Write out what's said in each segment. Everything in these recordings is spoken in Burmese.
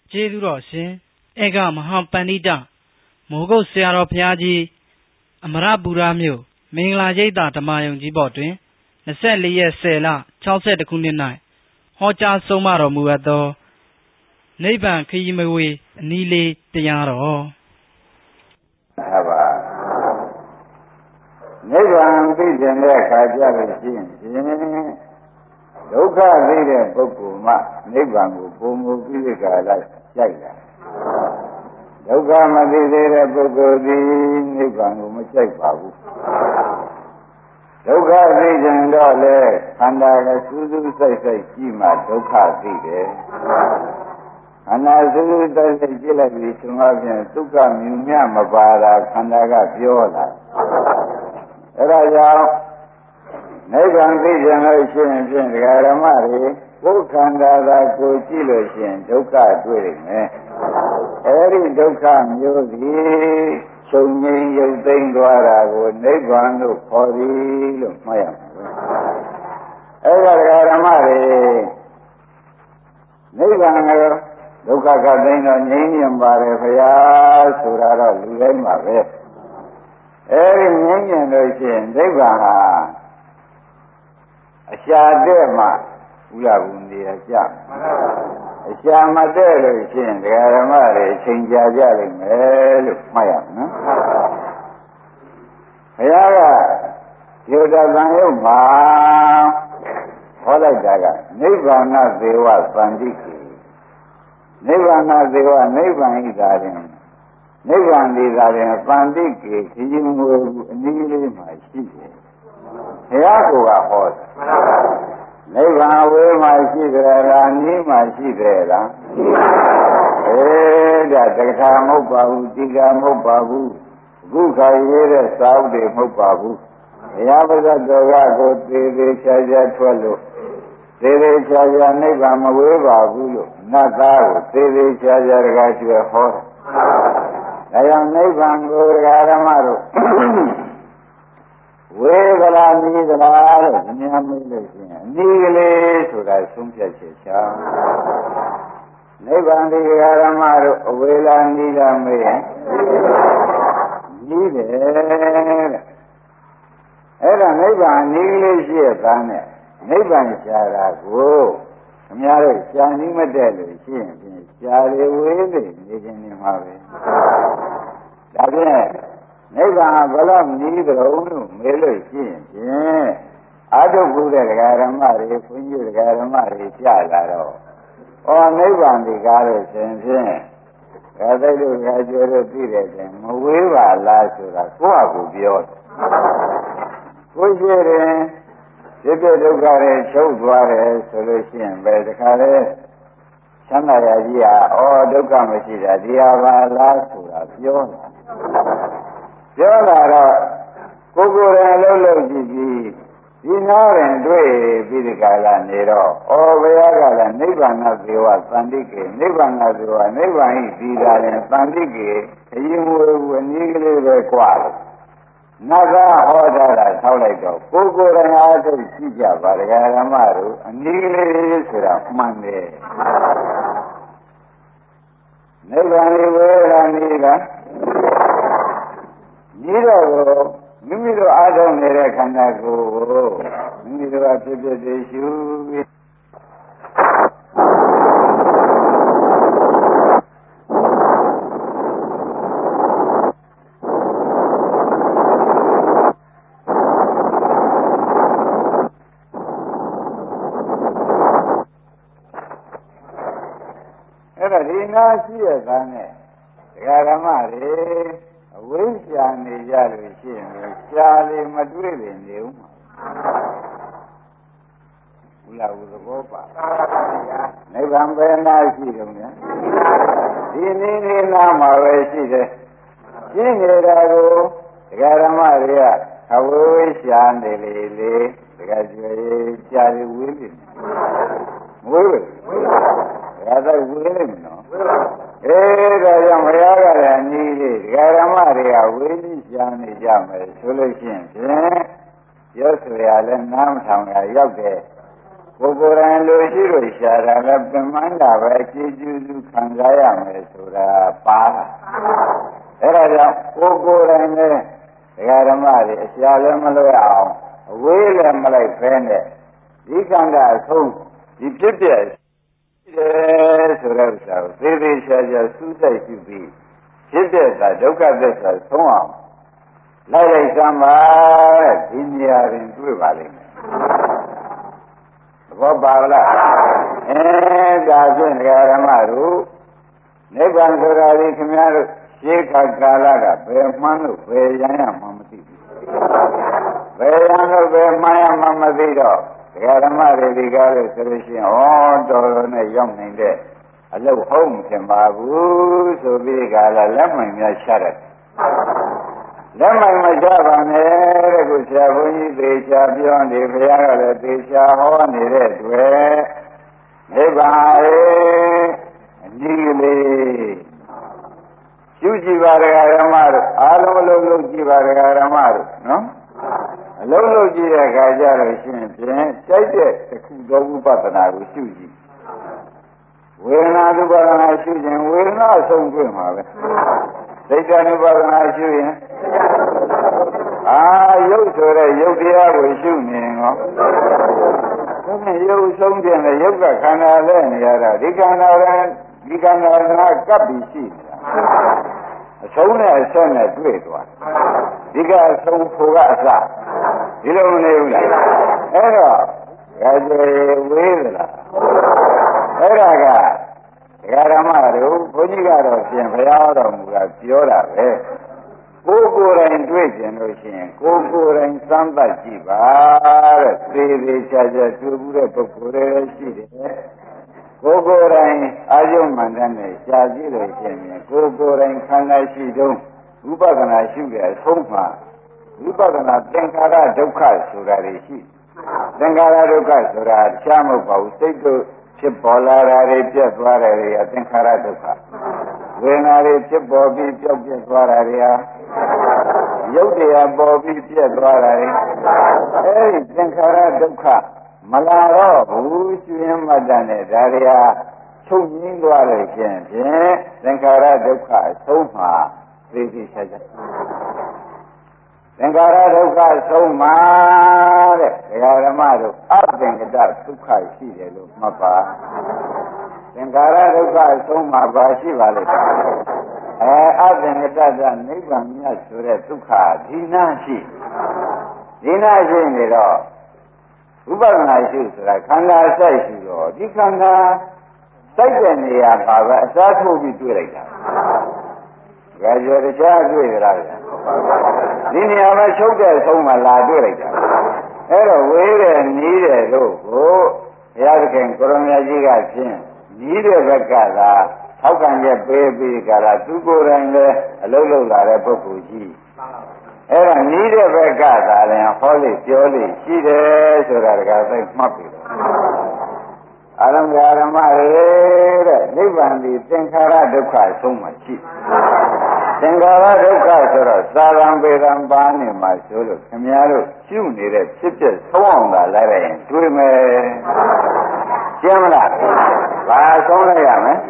ကျေးဇူးတော်ရှင်ဧကမဟာပန္နိတမိုးကုတ်ဆရာတော်ဘုရားကြီးအမရပူရမြို့မင်္ဂလာရိပ်သာဓမ္မယုံကြီးဘော်တွင်24 ရက် 10 လ 62 ခုနှစ်၌ဟောကြားဆုံးမတော်မူအပ်သောနိဗ္ဗာန်ခရီးမဝေးအနီးလေးတရားတော်နိဗ္ဗာန်သိကျင်တဲ့အခါကျလို့ရှိရင်ဒုက္ခသိတဲ့ပုဂ္ဂိုလ်မှနိဗ္ဗာန်ကိုပုံမူပြီးကြလိုက်ကြိုက်တာဒုက္ခမသိသေးတဲ့ပုဂ္ဂိုလ်သည်နိဗ္ဗာန်ကိုမကြိုက်ပါဘူးဒုက္ခသိကျင်တော့လေခန္ဓာကစူးစူးစိုက်စိုက်ကြည့်မှဒုက္ခသိတယ်ခန္ဓာစူးစူးစိုက်စိုက်ကြည့်လိုက်ပြီးဆိုမှဖြင့်ဒုက္ခမြူမြမပါတာခန္ဓာကပြောလာအဲဒါကြောင့်နိဗ္ဗာန်သိကျင်လို့ရှိရင်ဖြင့်ဒကာဓမ္မတွေကိုယ်ခန္ဓာသာကိုကြည့်လို့ရှိရင်ဒုက္ခတွေ့နေမယ်အဲဒီဒုက္ခမျိုးသည်ချုပ်ငြိမ်းရုပ်သိမ်းသွားတာကိုနိဗ္ဗာန်လို့ခေါ်သည်လို့မှတ်ရမှာအဲဒါဒကာဓမ္မတွေနိဗ္ဗာန်ကိုဒုက္ခကသိမ်းတော့ငြိမ်းမြင်ပါတယ်ဘုရားဆိုတာတော့လူတိုင်းပါပဲအဲဒီငြိမ်းမြင်လို့ရှိရင်နိဗ္ဗာန်ဟာအရှာတဲ့မှဥရဘူးနေရကြအရှာမတဲ့လို့ရှိရင်ဒကာဓမ္မတွေအချိန်ကြာကြလိမ့်မယ်လို့မှတ်ရမယ်နော်ဘုရားကဒီတသံယုတ်မှာဟောလိုက်တာကနိဗ္ဗာန်သေဝသန္တိကေနိဗ္ဗာန်သေဝနိဗ္ဗာန်ဤသာရင်နိဗ္ဗာန်ဒီသာရင်သန္တိကေခရီးမွေဘူးအနည်းလေးမှရှိတယ်ဘုရားကဟောတယ်နိဗ္ဗာန်ဝေးမှရှိကြလားနီးမှရှိကြလားဒါတက္ကထာမဟုတ်ပါဘူးတိကမဟုတ်ပါဘူးအခုခါရေးတဲ့စာအုပ်တွေမဟုတ်ပါဘူးဘုရားပါဇတ်တော်ကကိုသေးသေးချာချာထွက်လို့သေးသေးချာချာနိဗ္ဗာန်မဝေးပါဘူးလို့နတ်သားကိုသေးသေးချာချာတကားကျွဲဟောတယ်ဒါကြောင့်နိဗ္ဗာန်ကိုဒကာဓမ္မတို့ဝေဒလာနီးသလားလို့အများမေးလို့ရှိရင်အနည်းကလေးဆိုတာဆုံးဖြတ်ချက်ချာနိဗ္ဗာန်ဒီဓမ္မတို့အဝေလာနီးတာမေးရင်နီးတယ်တဲ့အဲ့ဒါနိဗ္ဗာန်အနည်းကလေးရှိရသားနဲ့နိဗ္ဗာန်ရှားတာကိုခင်ဗျားတို့ရှားနီးမတဲ့လို့ရှိရင်ရှားလေဝေးလေနေခြင်းနေမှာပဲဒါဖြင့်နိဗ္ဗာန်ဘယ်လောက်နီးကြုံလို့မေးလို့ရှိရင်အာထုပ်ခုတဲ့ဒကာဓမ္မတွေခွင့်ပြုဒကာဓမ္မတွေကြားလာတော့နိဗ္ဗာန်ဒီကားလို့ရှင်ဖြင့်ဒါသိလို့ခါကျွဲလို့သိတဲ့တင်မဝေးပါလားဆိုတာကိုယ့်အကူပြောတယ်ကိုယ်ရှိရင်ဒီပြဒုက္ခတွေချုပ်သွားတယ်ဆိုလို့ရှိရင်ပဲတခါလေချမ်းသာရကြီးဟာဒုက္ခမရှိတာဒီဟာပါလားဆိုတာပြောတာပြောလာတော့ကိုယ်ကိုယ်တိုင်လှုပ်လှုပ်ကြည့်ကြည့်ဒီနားရင်တွေ့ပြီးဒီကလာနေတော့ဘုရားကလည်းနိဗ္ဗာန်သေဝသန္တိကေနိဗ္ဗာန်သေဝနိဗ္ဗာန်ဤဒီသာရင်သန္တိကေခရီးမွေဘူးအနည်းကလေးပဲกว่าနတ်ကဟောတာထောက်လိုက်တော့ကိုယ်ကိုယ်တိုင်အားထုတ်ကြည့်ကြပါဒကာဓမ္မတို့အနည်းကလေးဆိုတာမှန်တယ်နိဗ္ဗာန်ဝေဒနာနီးကဤတော့မိမိတို့အားထုတ်နေတဲ့ခန္ဓာကိုယ်ကိုမိမိတို့ကဖြစ်ဖြစ်တည်ရှုပြီးအဲ့ဒါဒီနာရှိရသားနဲ့ဒကာဓမ္မတွေအဝိဇ္ဇာနေကြလို့ရှိရင်ရှားလေမတွေ့လေနေဦးမှာဘုရားဘုသဘောပါနိဗ္ဗာန်ပဲနာရှိတယ်ဗျာဒီနည်းလေးနာမှာပဲရှိတယ်ရှိနေတာကိုဒကာဓမ္မတွေကအဝိဇ္ဇာနေလေလေဒကာကျွေးရှားလေဝေးလေမဝေးဘူးဒကာတော့ဝေးလိမ့်မယ်နော်ဒါကြောင့်ဘုရားကလည်းအနည်းလေးဒကာဓမ္မတွေကဝေကြီးရှားနေကြမယ်ဆိုလို့ရှိရင်ဖြင့်ရုပ်ဆိုရလည်းနားမထောင်ရရောက်တယ်ကိုယ်တိုင်လိုရှိလို့ရှာတာလည်းပြမန်းတာပဲကျေးဇူးခံစားရမယ်ဆိုတာပါအဲ့ဒါကြောင့်ကိုယ်တိုင်လည်းဒကာဓမ္မတွေအရှာလည်းမလွဲအောင်အဝေးလည်းမလိုက်ဖဲနဲ့ဒီခန္ဓာအဆုံးဒီဖြစ်ပြတယ်ဆိုတဲ့ဥစ္စာကိုသေသေးချာချာစူးစိုက်ကြည့်ပြီးဖြစ်တဲ့ဒုက္ခသစ္စာဆုံးအောင်လိုက်စမ်းပါတဲ့ဒီနေရာတွင်တွေ့ပါလိမ့်မယ်သဘောပါလားဒါဖြင့်ဒကာဓမ္မတို့နိဗ္ဗာန်ဆိုတာဒီခင်ဗျားတို့ရှေးခါကာလကဘယ်မှန်းလို့ဘယ်ရန်ရမှမသိဘူးဘယ်ရန်လို့ဘယ်မှန်းရမှမသိတော့ဒကာဓမ္မတွေဒီကားလို့ဆိုလို့ရှိရင်တော်တော်နဲ့ရောက်နိုင်တဲ့အလုပ်ဟုတ်မဖြစ်ပါဘူးဆိုပြီးကလည်းလက်မှန်များချတယ်လက်မှန်မချပါနဲ့တဲ့ကိုဆရာဘုန်းကြီးသေချာပြောနေဘုရားကလည်းသေချာဟောနေတဲ့တွေ့နိဗ္ဗာန်အနည်းကလေးရှုကြည့်ပါဒကာဓမ္မတို့အားလုံးအလုံးလုံးကြည့်ပါဒကာဓမ္မတို့နော်အလုံးလုံးကြည့်တဲ့အခါကျတော့ရှင်ဖြင့်ကြိုက်တဲ့တစ်ခုသောဥပဒနာကိုရှုကြည့်ဝေဒနာဥပဒနာရှုခြင်းဝေဒနာအဆုံးတွေ့မှာပဲစိတ်ဓာတ်ဥပဒနာရှုရင်ရုပ်ဆိုတဲ့ရုပ်တရားကိုရှုနေရင်ရောဒါနဲ့ရုပ်ဆုံးခြင်းနဲ့ရုပ်ကခန္ဓာလဲနေရတာဒီခန္ဓာကကပ်ပြီးရှိနေတာအဆုံးနဲ့အဆက်နဲ့တွေ့သွားဒီကအဆုံးဖို့ကအစဒီလိုမနေဘူးလားအဲ့တော့ဒါကျေဝေးသလားအဲ့ဒါကဒကာဓမ္မတို့ဘုန်းကြီးကတော့ပြင်ဘုရားတော်မူတာပြောတာပဲကိုယ်တိုင်တွေ့ကျင်လို့ရှိရင်ကိုယ်တိုင်စမ်းသပ်ကြည့်ပါတဲ့သေသေးချာချာတွေ့ဘူးတဲ့ပုဂ္ဂိုလ်တွေရှိတယ်ကိုယ်တိုင်အာယုမှန်တဲ့နဲ့ရှားကြည့်လို့ရှိရင်ကိုယ်တိုင်ခန္ဓာရှိတုံးဝိပဿနာရှုတဲ့အဆုံးမှာဝိပဿနာသင်္ခါရဒုက္ခဆိုတာတွေရှိသင်္ခါရဒုက္ခဆိုတာရှားမဟုတ်ပါဘူးစိတ်တို့ဖြစ်ပေါ်လာတာတွေပြတ်သွားတယ်တွေအသင်္ခါရဒုက္ခဝေဒနာတွေဖြစ်ပေါ်ပြီးပြောက်ပြတ်သွားတာတွေဟာရုပ်တရားပေါ်ပြီးပြတ်သွားတာတွေအဲဒီသင်္ခါရဒုက္ခမလာတော့ဘူးရှင်မတ္တနဲ့ဒါတွေဟာချုပ်ငင်းသွားလို့ရှင်ဖြင့်သင်္ခါရဒုက္ခအဆုံးမှာသိသိချာချာသင်္ခါရဒုက္ခဆုံးမှာတဲ့ဒကာဓမ္မတို့အသင်္ကတဒုက္ခရှိတယ်လို့မှတ်ပါသင်္ခါရဒုက္ခဆုံးမှာဘာရှိပါလိမ့်အသင်္ကတနိဗ္ဗာန်မြတ်ဆိုတဲ့ဒုက္ခဒီနာရှိနေတော့ဥပဒနာရှိဆိုတာခန္ဓာစိုက်ရှိတော့ဒီခန္ဓာစိုက်တဲ့နေရာပါပဲအစားထိုးပြီးတွေ့လိုက်တာဒါကြောင့်တရားတွေ့ကြလားဒီနေရာမှာချုပ်တဲ့အဆုံးမှာလာတွေ့လိုက်တာအဲ့တော့ဝေးတယ်နီးတယ်လို့ကိုဘုရားသခင်ကိုရမကြီးကဖြင့်နီးတဲ့ဘက်ကသာထောက်ခံချက်ပေးပြီးကြလားသူကိုယ်တိုင်လည်းအလုံးလုံးလာတဲ့ပုဂ္ဂိုလ်ကြီးအဲ့ဒါနီးတဲ့ဘက်ကသာလည်းဟောလိပြောလိရှိတယ်ဆိုတာတကယ်သိမှတ်ပြီအာရမဓမ္မတွေတဲ့နိဗ္ဗာန်ဒီသင်္ခါရဒုက္ခဆုံးမှရှိသင်္ခါရဒုက္ခဆိုတော့သာရံပေရံပါနေမှာဆိုလို့ခင်ဗျားတို့ရှုနေတဲ့ဖြစ်ဖြစ်ဆုံးအောင်သာလိုက်ရရင်တွေ့မယ်ရှင်းမလားဘာဆုံးလိုက်ရမလဲ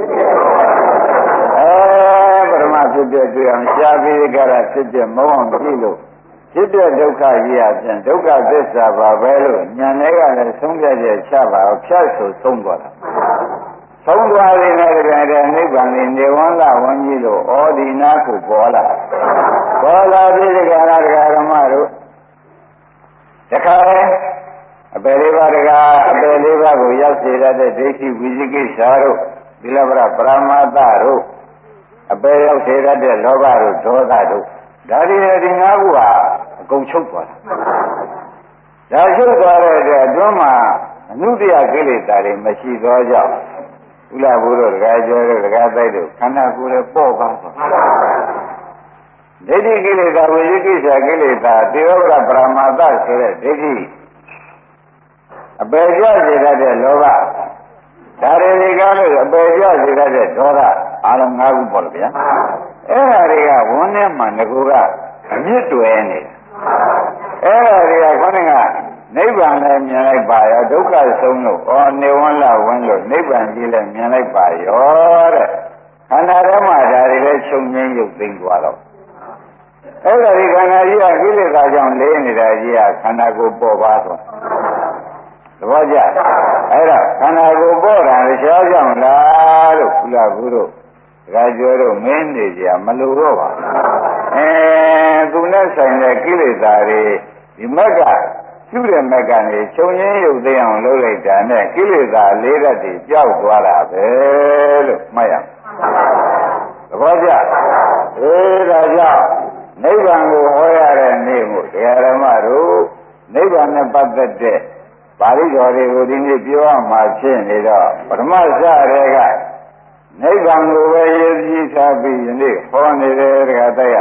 ပရမဖြစ်ဖြစ်တွေ့အောင်ရှားပြီးကြတာဖြစ်ဖြစ်မဟုတ်အောင်ကြည့်လို့ဖြစ်တဲ့ဒုက္ခကြီးအပြင်ဒုက္ခသစ္စာပါပဲလို့ဉာဏ်လေးကလည်းဆုံးဖြတ်ချက်ချပါအောင်ဖြတ်ဆိုဆုံးသွားတာဆုံးသွားရင်လည်းတကယ်နိဗ္ဗာန်နေဝန္တဝန်းကြီးလို့ဩဒီနာကိုပေါ်လာပြီးဒီကရဓမ္မတို့တခါအပေလေးပါးအပေလေးပါးကိုရောက်စေတတ်တဲ့ဒိဋ္ဌိဝိသိကိစ္စတို့သီလပရပရမတ္တတို့အပေရောက်စေတတ်တဲ့လောဘတို့ဒေါသတို့ဒါတွေဒီငါးခုဟာအကုန်ချုပ်သွားတာဒါချုပ်သွားတဲ့အတွက်အတွင်းမှာအနုတ္တယကိလေသာတွေမရှိသောကြောင့်ဥလာဘုရောဒကာကျော်တို့ဒကာတိုက်တို့ခန္ဓာကိုယ်လည်းပေါ့ပါသွားဒိဋ္ဌိကိလေသာဝိသိကိစ္စကိလေသာတေဝရပရမတ္တဆိုတဲ့ဒိဋ္ဌိအပေကျစေတတ်တဲ့လောဘဒါတွေကားလို့အပေကျစေတတ်တဲ့ဒေါသအားလုံး၅ခုပေါ့လေဗျာအဲ့ဒါတွေကဝန်းထဲမှာငကူကအမြင့်တွယ်နေတာအဲ့ဒါတွေကခေါင်းကနိဗ္ဗာန်လည်းမြင်လိုက်ပါရောဒုက္ခဆုံးလို့ဩနေဝန်းလာဝန်းလို့နိဗ္ဗာန်ကြီးလည်းမြင်လိုက်ပါရောတဲ့ခန္ဓာထဲမှာဒါတွေလည်းချုပ်ငင်းရုပ်သိမ်းသွားတော့အဲ့ဒါဒီခန္ဓာကြီးကကိလေသာကြောင့်လေးနေတာကြီးကခန္ဓာကိုယ်ပေါ်ပါသွားသဘောကျအဲ့ဒါခန္ဓာကိုယ်ပေါ်တာတရားကြောင့်လားလို့ဘုရားဘုတို့ဒကာကျော်တို့မင်းနေကြမလို့တော့ပါသူနဲ့ဆိုင်တဲ့ကိလေသာတွေဒီမက်ကရှုတဲ့မက်ကနေချုပ်ငင်းရုပ်သိမ်းအောင်လုပ်လိုက်တာနဲ့ကိလေသာလေးဓာတ်တွေကြောက်သွားတာပဲလို့မှတ်ရသဘောကျဒါကြောင့်နိဗ္ဗာန်ကိုဟောရတဲ့နေ့ကိုတရားဓမ္မတို့နိဗ္ဗာန်နဲ့ပတ်သက်တဲ့ပါဠိတော်တွေကိုဒီနေ့ပြောရမှာဖြစ်နေတော့ပထမစရဲကနိဗ္ဗာန်ကိုပဲရည်စည်ထားပြီးယနေ့ဟောနေတယ်တခါတည်းရ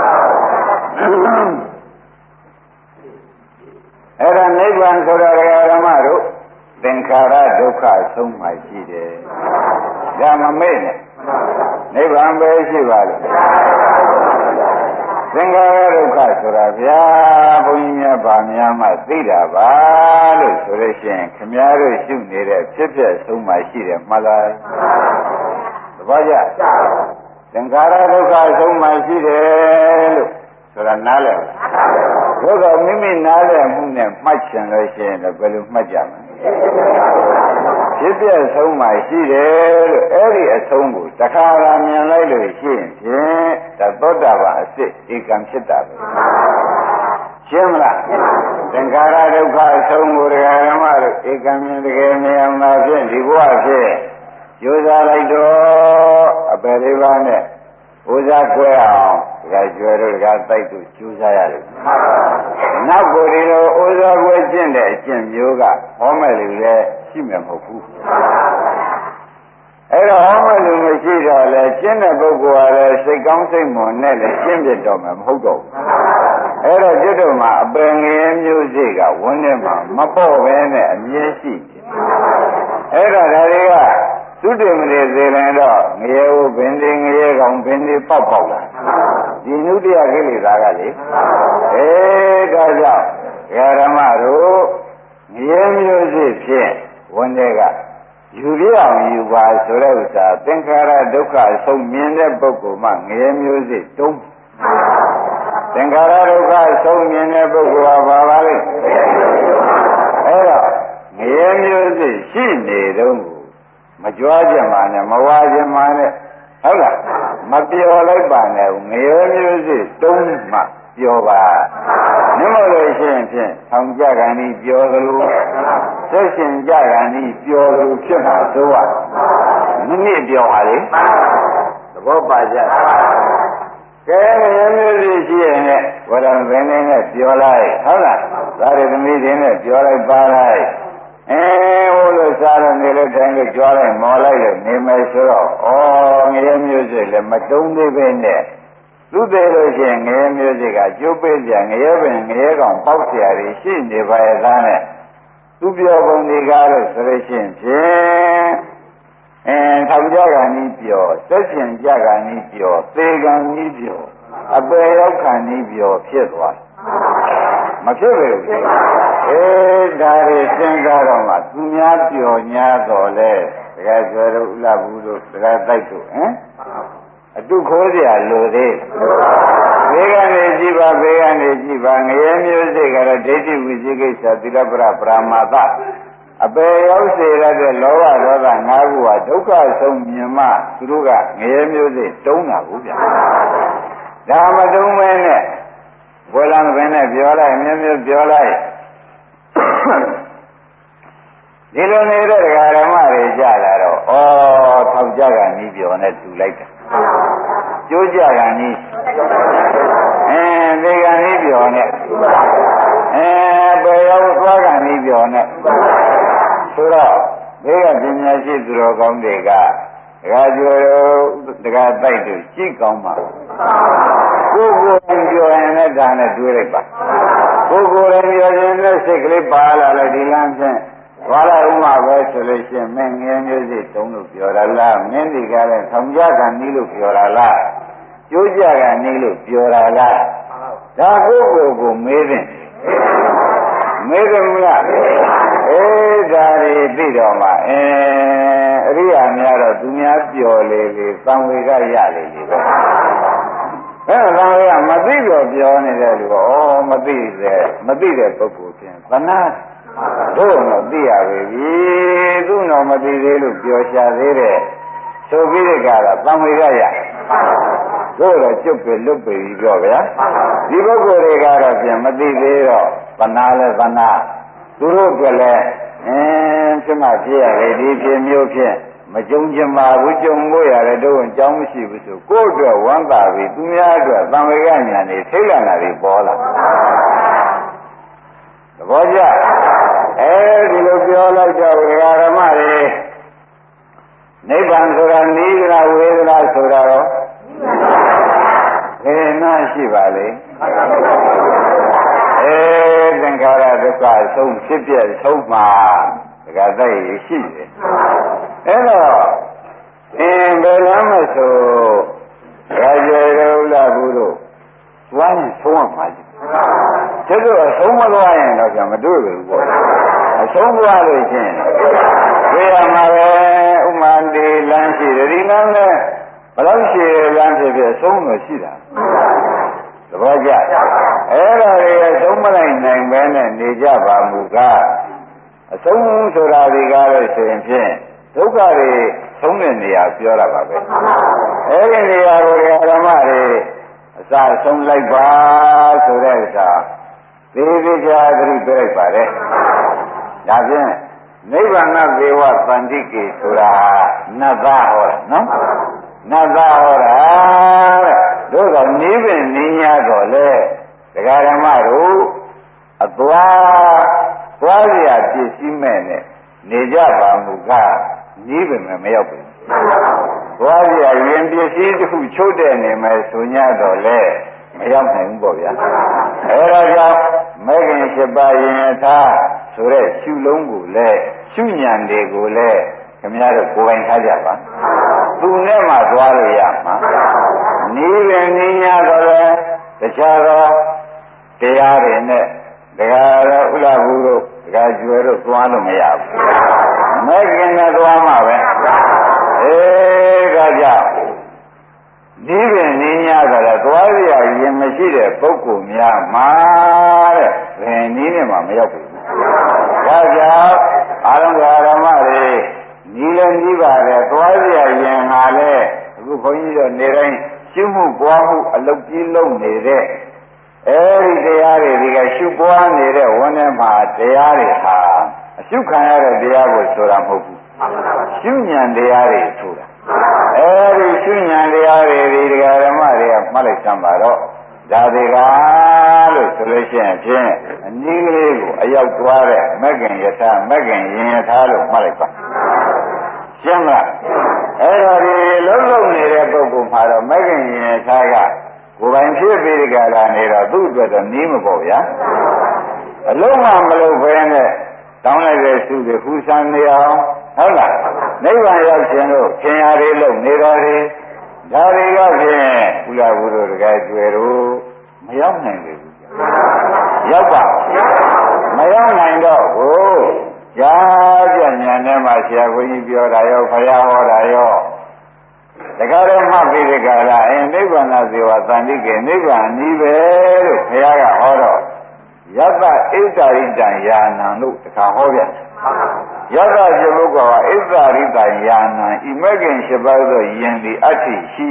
အဲ့ဒါနိဗ္ဗာန်ဆိုတာတရားဓမ္မတို့သင်္ခါရဒုက္ခဆုံးမှရှိတယ်ဒါမမေ့နဲ့နိဗ္ဗာန်ပဲရှိပါလို့သင်္ခါရဒုက္ခဆိုတာဗျာဘုန်းကြီးများဗာများမှသိတာပါလို့ဆိုလို့ရှိရင်ခမည်းတော်ရှုနေတဲ့ဖြစ်ဖြစ်ဆုံးမှရှိတယ်မှတ်လားသဘောကျသင်္ခါရဒုက္ခဆုံးမှရှိတယ်လို့ဆိုတာနားလည်ဘုရားမိမိနားလည်မှုနဲ့မှတ်ချင်လို့ရှိရင်တော့ဘယ်လိုမှတ်ကြမလဲဖြစ်ပြဆုံးမှရှိတယ်လို့အဲ့ဒီအဆုံးကိုတခါလာမြင်လိုက်လို့ရှိရင်ဖြင့်ဒါသောတာပန်အစစ်ဧကံဖြစ်တာပဲရှင်းမလားသင်္ခါရဒုက္ခအဆုံးကိုတရားဓမ္မတို့ဧကံမြင်တကယ်မြင်အောင်သာဖြင့်ဒီဘဝဖြင့်ကြိုးစားလိုက်တော့အပယ်လေးပါးနဲ့ဥစ္စာကွဲအောင်ဒါကျွဲတို့ကတိုက်သူကျူးစားရတယ်နောက်ကိုဒီလိုဥစ္စာကွဲကျင့်တဲ့အကျင့်မျိုးကဟောမဲ့လူလည်းရှိမယ်မဟုတ်ဘူးအဲ့တော့ဟောမဲ့လူမရှိတော့လဲကျင့်တဲ့ပုဂ္ဂိုလ်ကလည်းစိတ်ကောင်းစိတ်မွန်နဲ့လည်းကျင့်ပြတော့မှာမဟုတ်တော့ဘူးအဲ့တော့ကျွတ်တို့မှာအပင်ငယ်မျိုးစိတ်ကဝန်းထဲမှာမပေါ့ပဲနဲ့အမြဲရှိတယ်အဲ့တော့ဒါတွေကသုတေမရေသေရင်တော့ငရေကိုဘင်းသေးငရေကောင်ဘင်းသေးပေါက်ပေါက်လာဒီနုတ္တယကိလေသာကလေဒါကြောင့်ဓမ္မတို့ငရေမျိုးစိဖြင့်ဝန်တွေကယူရအောင်ယူပါဆိုတဲ့ဥစ္စာသင်္ခါရဒုက္ခအဆုံးမြင်တဲ့ပုဂ္ဂိုလ်မှငရေမျိုးစိတုံးသင်္ခါရဒုက္ခအဆုံးမြင်တဲ့ပုဂ္ဂိုလ်ဟာဘာပါလဲအဲ့တော့ငရေမျိုးစိရှိနေတော့မကြွားခြင်းမှနဲ့မဝါခြင်းမှနဲ့ဟုတ်လားမပြောလိုက်ပါနဲ့ငရေမျိုးစိတုံးမှပြောပါနှမလို့ရှိရင်ဖြင့်ထောင်ကြကန်ဤပြောသလိုသက်ရှင်ကြကန်ဤပြောသလိုဖြစ်မှာသို့ရမိနစ်ပြောပါလေသဘောပါကြကဲငရေမျိုးစိရှိရင်လည်းဝရံဘင်းနဲ့ပြောလိုက်ဟုတ်လားသာရသမီးတွေနဲ့ပြောလိုက်ပါလိုက်ဟိုလိုစားရနေလို့တိုင်းလို့ကြွားလိုက်မော်လိုက်လို့နေမယ်ဆိုတော့ငရေမျိုးစိလည်းမတုံးသေးပဲနဲ့သူသေးလို့ရှိရင်ငရေမျိုးစိကကျိုးပေးကြငရေပင်ငရေကောင်ပေါက်เสียရရှိနေပါရဲ့သားနဲ့သူပြောပုံဒီကားလို့ဆိုလို့ရှိရင်ဖြင့်ထောင်ကြကန်ဤပြောသက်ရှင်ကြကန်ဤပြောသေကန်ဤပြောအပေရောက်ကန်ဤပြောဖြစ်သွားမဖြစ်ပဲဒါတွေစဉ်းစားတော့မှသူများပြောညာတော့လေတကယ်ဆိုတော့ဥလဘူးတို့တကယ်တိုက်တို့အတုခိုးเสียလို့သေးဘေးကနေကြည့်ပါဘေးကနေကြည့်ပါငရေမျိုးစိတ်ကတော့ဒိဋ္ဌိဝိသိကိစ္စသီလပရပရမာသအပေရောက်စေရတဲ့လောဘဒေါသငါးခုဟာဒုက္ခဆုံးမြင်မှသူတို့ကငရေမျိုးစိတ်တုံးတာဘူးဗျာဒါမတုံးမဲနဲ့ဘွယ်လံပင်နဲ့ပြောလိုက်မြင်းမျိုးပြောလိုက်ဒီလိုနေတဲ့ဓမ္မတွေကြလာတော့ထောက်ကြကန်ဤပြောနဲ့တူလိုက်တာကျိုးကြကန်ဤသေကန်ဤပြောနဲ့ပေရောက်သွားကန်ဤပြောနဲ့ဆိုတော့ဘေးကပညာရှိသူတော်ကောင်းတွေကဒကာကျော်ဒကာတိုက်တို့ကြည့်ကောင်းပါကိုယ်ကိုယ်ပြောရင်လည်းဒါနဲ့တွေးလိုက်ပါကိုယ်ကိုယ်ပြောရင်လည်းစိတ်ကလေးပါလာလို့ဒီလမ်းဖြင့်သွားလိုက်ဥမာပဲဆိုလို့ရှိရင်မင်းငယ်မျိုးစိတုံးလို့ပြောတာလားမင်းဒီကလည်းထောင်ကြကန်နီးလို့ပြောတာလားကျိုးကြကန်နီးလို့ပြောတာလားဒါကိုယ်ကိုယ်ကိုမေးတဲ့မမေးတယ်မလားဒါတွေသိတော့မှအရိယာများတော့သူများပျော်လေလေသံဝေကရလေလေပဲသံဝေကမသိတော့ပြောနေတဲ့လူမသိတဲ့ပုဂ္ဂိုလ်ဖြင့်သနာတို့တော့သိရပြီသူတော့မသိသေးလို့ပြောရှာသေးတယ်ဆိုပြီးတဲ့ကတော့သံဝေကရတို့တော့ကျုပ်ပဲလွတ်ပြီပြောဗျာဒီပုဂ္ဂိုလ်တွေကတော့ပြန်မသိသေးတော့သနာလဲသနာသူတို့ကလည်းဖြစ်မှဖြစ်ရတယ်ဒီဖြစ်မျိုးဖြင့်မကြုံချင်ပါဘူးကြုံလို့ရတယ်တို့အကြောင်းမရှိဘူးဆိုကိုယ့်အတွက်ဝမ်းသာပြီသူများအတွက်သံဝေကဉာဏ်တွေထိတ်လန့်တာတွေပေါ်လာသဘောကျဒီလိုပြောလိုက်တော့ဒကာဓမ္မတွေနိဗ္ဗာန်ဆိုတာနိဒရာဝေဒနာဆိုတာရောနာရှိပါလေသင်္ခါရဒုက္ခဆုံးဖြစ်ပြဆုံးမှာဒကာတိုက်ရရှိတယ်အဲ့တော့ဘယ်လမ်းမဆိုရာဇေရုလဘူးတို့သွားရင်ဆုံးရမှာကျတို့အဆုံးမသွားရင်တော့ကြာမတွေ့ဘူးပေါ့အဆုံးသွားလို့ချင်းတွေ့ရမှာပဲဥမာဒီလမ်းရှိတယ်ဒီလမ်းနဲ့ဘယ်လောက်ရှိလမ်းဖြစ်ဖြစ်အဆုံးတော့ရှိတာသဘောကျအဲ့ဒါတွေအဆုံးမလိုက်နိုင်ပဲနဲ့နေကြပါမူကားအဆုံးဆိုတာဒီကားလို့ဆိုရင်ဖြင့်ဒုက္ခတွေဆုံးတဲ့နေရာပြောတာပါပဲအဲ့ဒီနေရာကိုဓမ္မတွေအစဆုံးလိုက်ပါဆိုတဲ့ဥစ္စာသေသေးချာသတိပြလိုက်ပါလေဒါဖြင့်နိဗ္ဗာန်သေဝသန္တိကေဆိုတာနတ်သားဟောတာနော်နတ်သားဟောတာတို့ကနိဗ္ဗာန်နည်းများတော့လေဒကာဓမ္မတို့အသွားရပစ္စည်းမဲ့နဲ့နေကြပါမူကားနိဗ္ဗာန်မရောက်ဘူးသွားရရင်ပစ္စည်းတစ်ခုချုပ်တဲ့နေမယ်ဆို냐တော့လေမရောက်နိုင်ဘူးပေါ့ဗျာအဲဒါကြောင့်မဲခင်7ပါးရင်ထားဆိုတဲ့ရှုလုံးကိုလည်းရှုဉဏ်တွေကိုလည်းခင်ဗျားတို့ကိုယ်ပိုင်ထားကြပါသူနဲ့မှသွားလို့ရမှာနိဗ္ဗာန်နည်းများတော့လေတခြားသောတရားတွေနဲ့ဒကာရဥလဘူးတို့ဒကာကျွယ်တို့သွားလို့မရဘူးမဲခင်နဲ့သွားမှာပဲဒါကြောင့်ဒီပင်နည်းများဆိုတော့သွားရရင်မရှိတဲ့ပုဂ္ဂိုလ်များမှာတဲ့ဘယ်နည်းနဲ့မှမရောက်ဘူးဒါကြောင့်အာရုံဓမ္မတွေနီးလည်းနီးပါတယ်သွားရရင်ဟာလေအခုဘုန်းကြီးတို့နေတိုင်းရှုမှုပွားမှုအလုပ်ကြီးလုပ်နေတဲ့အဲဒီတရားတွေဒီကရှုပွားနေတဲ့ဝန်းထဲမှာတရားတွေဟာအရှုခံရတဲ့တရားကိုဆိုတာမဟုတ်ဘူးရှုဉဏ်တရားတွေဆိုတာအဲဒီရှုဉဏ်တရားတွေဒီဓမ္မတွေကမှတ်လိုက်စမ်းပါတော့ဒါတွေကလို့ဆိုလို့ရှိရင်ဖြင့်အနည်းကလေးကိုအရောက်သွားတဲ့မဂ္ဂင်ယထာမဂ္ဂင်ယင်ယထာလို့မှတ်လိုက်ပါရှင်းမလားအဲ့တော့ဒီလုံးနေတဲ့ပုဂ္ဂိုလ်မှာတော့မဂ္ဂင်ယင်ယထာကကိုယ်ပိုင်ဖြစ်ပြီးဒီကလာနေတော့သူ့အတွက်တော့နီးမပေါ့ဗျာအလုံးမမလုပ်ဘဲနဲ့တောင်းလိုက်တဲ့သူတွေခူးဆန်းနေအောင်ဟုတ်လားနိဗ္ဗာန်ရောက်ခြင်းလို့ခင်ရတွေလို့နေတော်တွေဒါတွေကဖြင့်ကုလဘုရားတကယ်ကျွယ်တို့မရောက်နိုင်ဘူးရောက်ပါမရောက်နိုင်တော့ဘူးကြားကြဉာဏ်ထဲမှာဆရာကိုကြီးပြောတာရောဘုရားဟောတာရောတခါတော့မှတ်ပြီးဒီကလာနိဗ္ဗာန်သေဝသန္တိကေနိဗ္ဗာန်ဤပဲလို့ဘုရားကဟောတော့ယတ္တဣဒ္ဓရိတံယာနံလို့တခါဟောပြန်ယတ္တပြဘုက္ခဝဣဒ္ဓရိတံယာနံဤမဂ္ဂင်7ပါးသောယင်ဒီအဋ္ဌိရှိ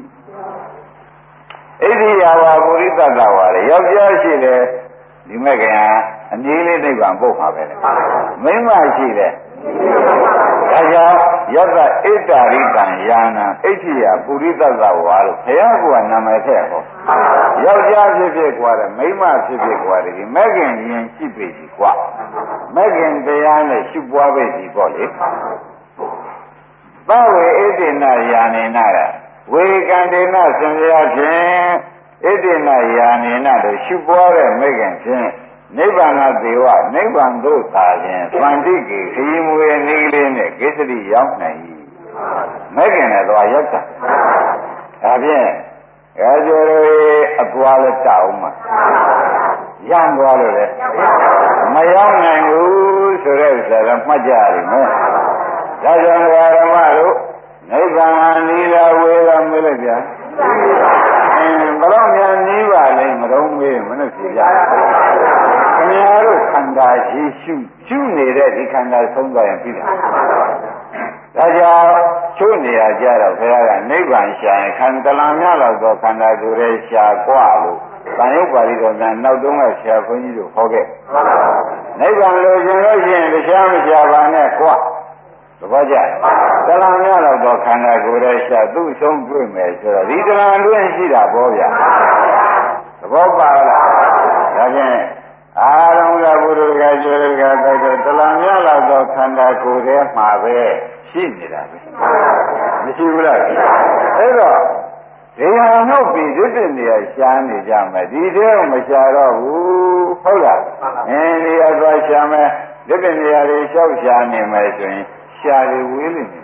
ဣတိယဝပုရိသတ္တဝါလေယောက်ျားရှိတယ်ဒီမဂ္ဂင်အနည်းလေးနိဗ္ဗာန်ပို့မှာပဲလေမိန်းမရှိတယ်ဒါကြောင့်ယတ္တဣဒ္ဓရိတံယာနံဣတိယပုရိသတ္တဝါလို့ဘုရားကနာမည်ထည့်ဟောယောက်ျားဖြစ်ဖြစ်ကွာတယ်မိန်းမဖြစ်ဖြစ်ကွာတယ်ဒီမဂ္ဂင်ရင်ရှိပြီကွာမဂ္ဂင်တရားနဲ့ရှုပွားပြီပေါ့လေသဝေဣတိနယာနေနာဝေကံတေနစံရဖြင့်ဣတိနယာနေနာတို့ရှုပွားတဲ့မဂ္ဂင်ဖြင့်နိဗ္ဗာန်သေဝနိဗ္ဗာန်သို့သာခြင်းသန္တိကေခရီးမွေနည်းကလေးနဲ့ကိစ္စတိရောက်နိုင်၏မဂ္ဂင်နဲ့သွားရောက်တာဒါဖြင့်ရာဇဝေအပွားလက်တောင်းမှာရံသွားလို့လေမရောက်နိုင်ဘူးဆိုတဲ့ဥစ္စာကမှတ်ကြရမယ်ဒါကြောင့်ဓမ္မတို့နိဗ္ဗာန်အနိဒာဝေဒမေးလိုက်ဗျာဘယ်တော့များနီးပါလိမ့်မတော့မေးမနဲ့ဖြေကြခင်ဗျားတို့ခန္ဓာရှိရှုနေတဲ့ဒီခန္ဓာဆုံးသွားရင်ပြီးတာဒါကြောင့်ချို့နေရာကြတော့ဘုရားကနိဗ္ဗာန်ရှာရင်ခန္ဓာလမ်းများတော့သောခန္ဓာကိုယ်ရဲ့ရှာกว่าလို့တန်ရုပ်ပါဠိတော်များနောက်တုန်းကဆရာဘုန်းကြီးတို့ဟောခဲ့နိဗ္ဗာန်လိုချင်လို့ရှိရင်တရားမရှာပါနဲ့กว่าသဘောကျတလံများတော့ခန္ဓာကိုယ်ရဲ့ရှာသူ့ဆုံးတွေ့မယ်ဆိုတော့ဒီတလံတွင်းရှိတာပေါ့ဗျာသဘောပါလားဒါဖြင့်အာရုံကဘုရားကကျွေးကတိုက်တော့တလံများတော့ခန္ဓာကိုယ်ရဲ့မှာပဲရှိနေတာပဲမရှိဘူးလားအဲ့တော့ဒီဟာဟုတ်ပြီဒီတည်းနေရာရှားနေကြမယ်ဒီတည်းမရှားတော့ဘူးဟုတ်လားနေရာသွားရှားမယ်ဒီတည်းနေရာတွေလျှောက်ရှားနေမယ်ဆိုရင်ရှားတွေဝေးလိမ့်မယ်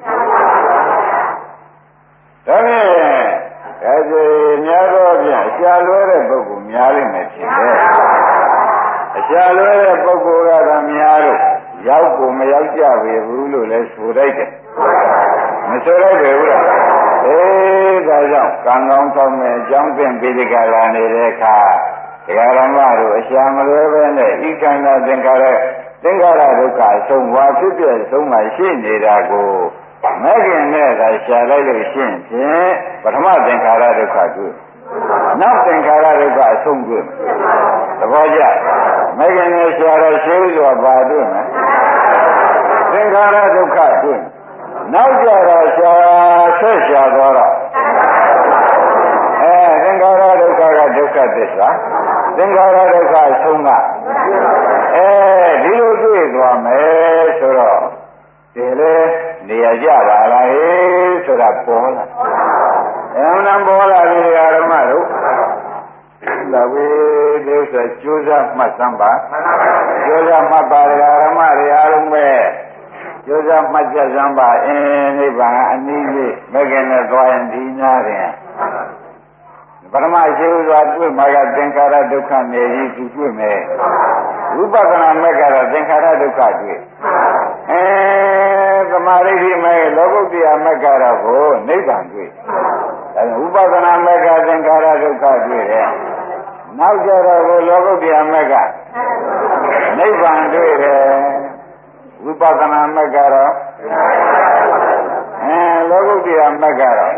ဒါနဲ့အဲဒီများတော့ပြန်ရှားလွဲတဲ့ပုဂ္ဂိုလ်များလိမ့်မယ်ထင်တယ်အရှားလွဲတဲ့ပုဂ္ဂိုလ်ကတော့များလို့ရောက်ကိုမရောက်ကြပေဘူးလို့လည်းဆိုလိုက်တယ်မဆိုလိုက်ပေဘူးလားဒါကြောင့်ကံကောင်းဆောင်မဲ့အကြောင်းသင်ပိဋကလာနေတဲ့အခါတရားဓမ္မတို့အရှာမလွဲပဲနဲ့ဤခန္ဓာသင်္ခါရဒုက္ခအဆုံးဘာဖြစ်ပြဆုံးမှရှိနေတာကိုမဲ့ခင်နဲ့သာရှာလိုက်လို့ရှိရင်ဖြင့်ပထမသင်္ခါရဒုက္ခတွေ့နောက်သင်္ခါရဒုက္ခအဆုံးတွေ့သဘောကျမဲ့ခင်နဲ့ရှာတော့ရှိစွာပါတွေ့မယ်သင်္ခါရဒုက္ခတွေ့နောက်ကြတော့ဆက်ရှာတော့သင်္ခါရဒုက္ခကဒုက္ခသစ္စာသင်္ခါရဒုက္ခအဆုံးကဒီလိုတွေ့သွားမယ်ဆိုတော့ဒီလေနေရာကြပါလားဆိုတာပေါ်လာပေါ်လာပြီဓမ္မတို့လာဝေဒီဥစ္စာကြိုးစားမှတ်စမ်းပါကြိုးစားမှတ်ပါဓမ္မတွေအားလုံးပဲကြိုးစားမှတ်ကြစမ်းပါနိဗ္ဗာန်အနည်းလေးမကင်နဲ့သွားရင်ဒီနာရင်ပရမရှိစွာတွေ့မှာကသင်္ခါရဒုက္ခနေကြီးသူတွေ့မယ်ဝိပဿနာမဲ့ကတော့သင်္ခါရဒုက္ခတွေ့သမာဓိရှိမဲ့လောကုတ္တရာမဲ့ကတော့ကိုနိဗ္ဗာန်တွေ့ဝိပဿနာမဲ့ကသင်္ခါရဒုက္ခတွေ့တယ်နောက်ကြတော့ကိုလောကုတ္တရာမဲ့ကနိဗ္ဗာန်တွေ့တယ်ဝိပဿနာမဲ့ကတော့လောကုတ္တရာမဲ့ကတော့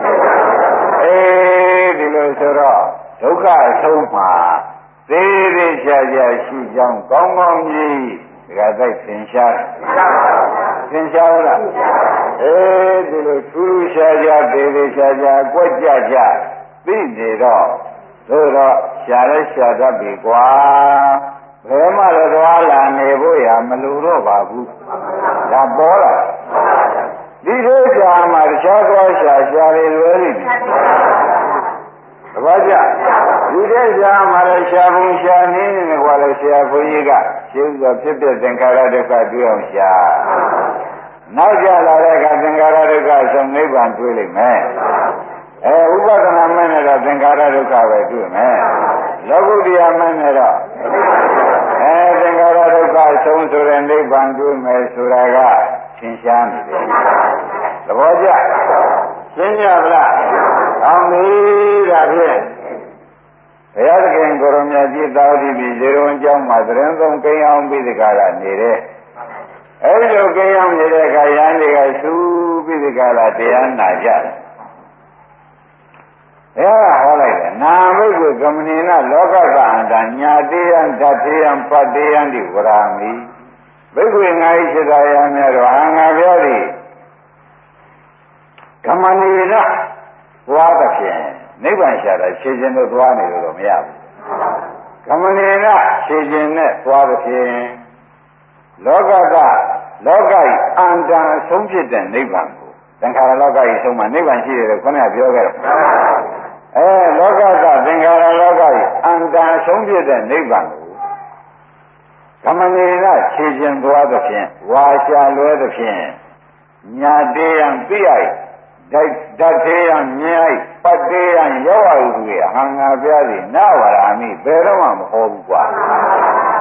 ဒီလိုဆိုတော့ဒုက္ခအဆုံးမှာသေးသေးချာချာရှိကြောင်းကောင်းကောင်းကြီးဒါကသိသင်ရှားသင်ရှားလားဒီလိုထူးထူးခြားခြားသေးသေးချာချာကွက်ကြကြသိနေတော့သို့တော့ရှားလဲရှားတတ်ပြီကွာဘယ်မှလည်းသွားလာနေဖို့ရမလိုတော့ပါဘူးဒါပေါ်လာဒီလိုရှားမှတခြားသွားရှားတွေလွယ်လိမ့်မယ်သဘောကျဒီတဲ့ရှားမှလည်းရှားဖို့ရှားနေနေကွာလေဆရာဘုန်းကြီးကရှင်းစွာဖြစ်တဲ့သင်္ခါရဒုက္ခတွေ့အောင်ရှားနောက်ကြလာတဲ့အခါသင်္ခါရဒုက္ခဆုံးနိဗ္ဗာန်တွေ့လိမ့်မယ်ဥပဒနာမဲ့နဲ့တော့သင်္ခါရဒုက္ခပဲတွေ့မယ်လောကုတ္တရာမဲ့နဲ့တော့သင်္ခါရဒုက္ခဆုံးဆိုတဲ့နိဗ္ဗာန်တွေ့မယ်ဆိုတာကသင်ရှားနေတယ်သဘောကျရှင်းကြဗလားအောင်ပြီဒါဖြင့်ဘုရားသခင်ကိုရမကြီးသာဝတိပြည်ဇေရဝံကျောင်းမှာသရင်သုံးကိန်းအောင်ပြီးဒီကလာနေတယ်အဲဒီလိုကိန်းအောင်နေတဲ့အခါယန္တိကသူပြီးဒီကလာတရားနာကြတယ်ဟောလိုက်တယ်နာမိတ်ကိုကမနိနလောကကအန္တညာတေယံဓာတေယံပတ္တေယံတိဝရာမိဘိက္ခွေငါ၏စိတ္တရာများတော့အာငါပြောသည်ကမနိနသွားသဖြင့်နိဗ္ဗာန်ရှာတာခြေခြင်းတို့သွားနေလို့တော့မရဘူးကမနိနခြေခြင်းနဲ့သွားသဖြင့်လောက၏အန္တအဆုံးဖြစ်တဲ့နိဗ္ဗာန်ကိုသင်္ခါရလောကကြီးဆုံးမှနိဗ္ဗာန်ရှိတယ်လို့ခေါင်းကပြောခဲ့တော့လောကသင်္ခါရလောကကြီးအန္တအဆုံးဖြစ်တဲ့နိဗ္ဗာန်ကိုကမနိနခြေခြင်းသွားသဖြင့်ဝါရှာလွဲသဖြင့်ညာတေယံသိယဓာတေယံမြင်၌ပတ္တေယံရောက်ရဟုဟံငါပြသည်နဝရာမိဘယ်တော့မှမဟောဘူးကွာ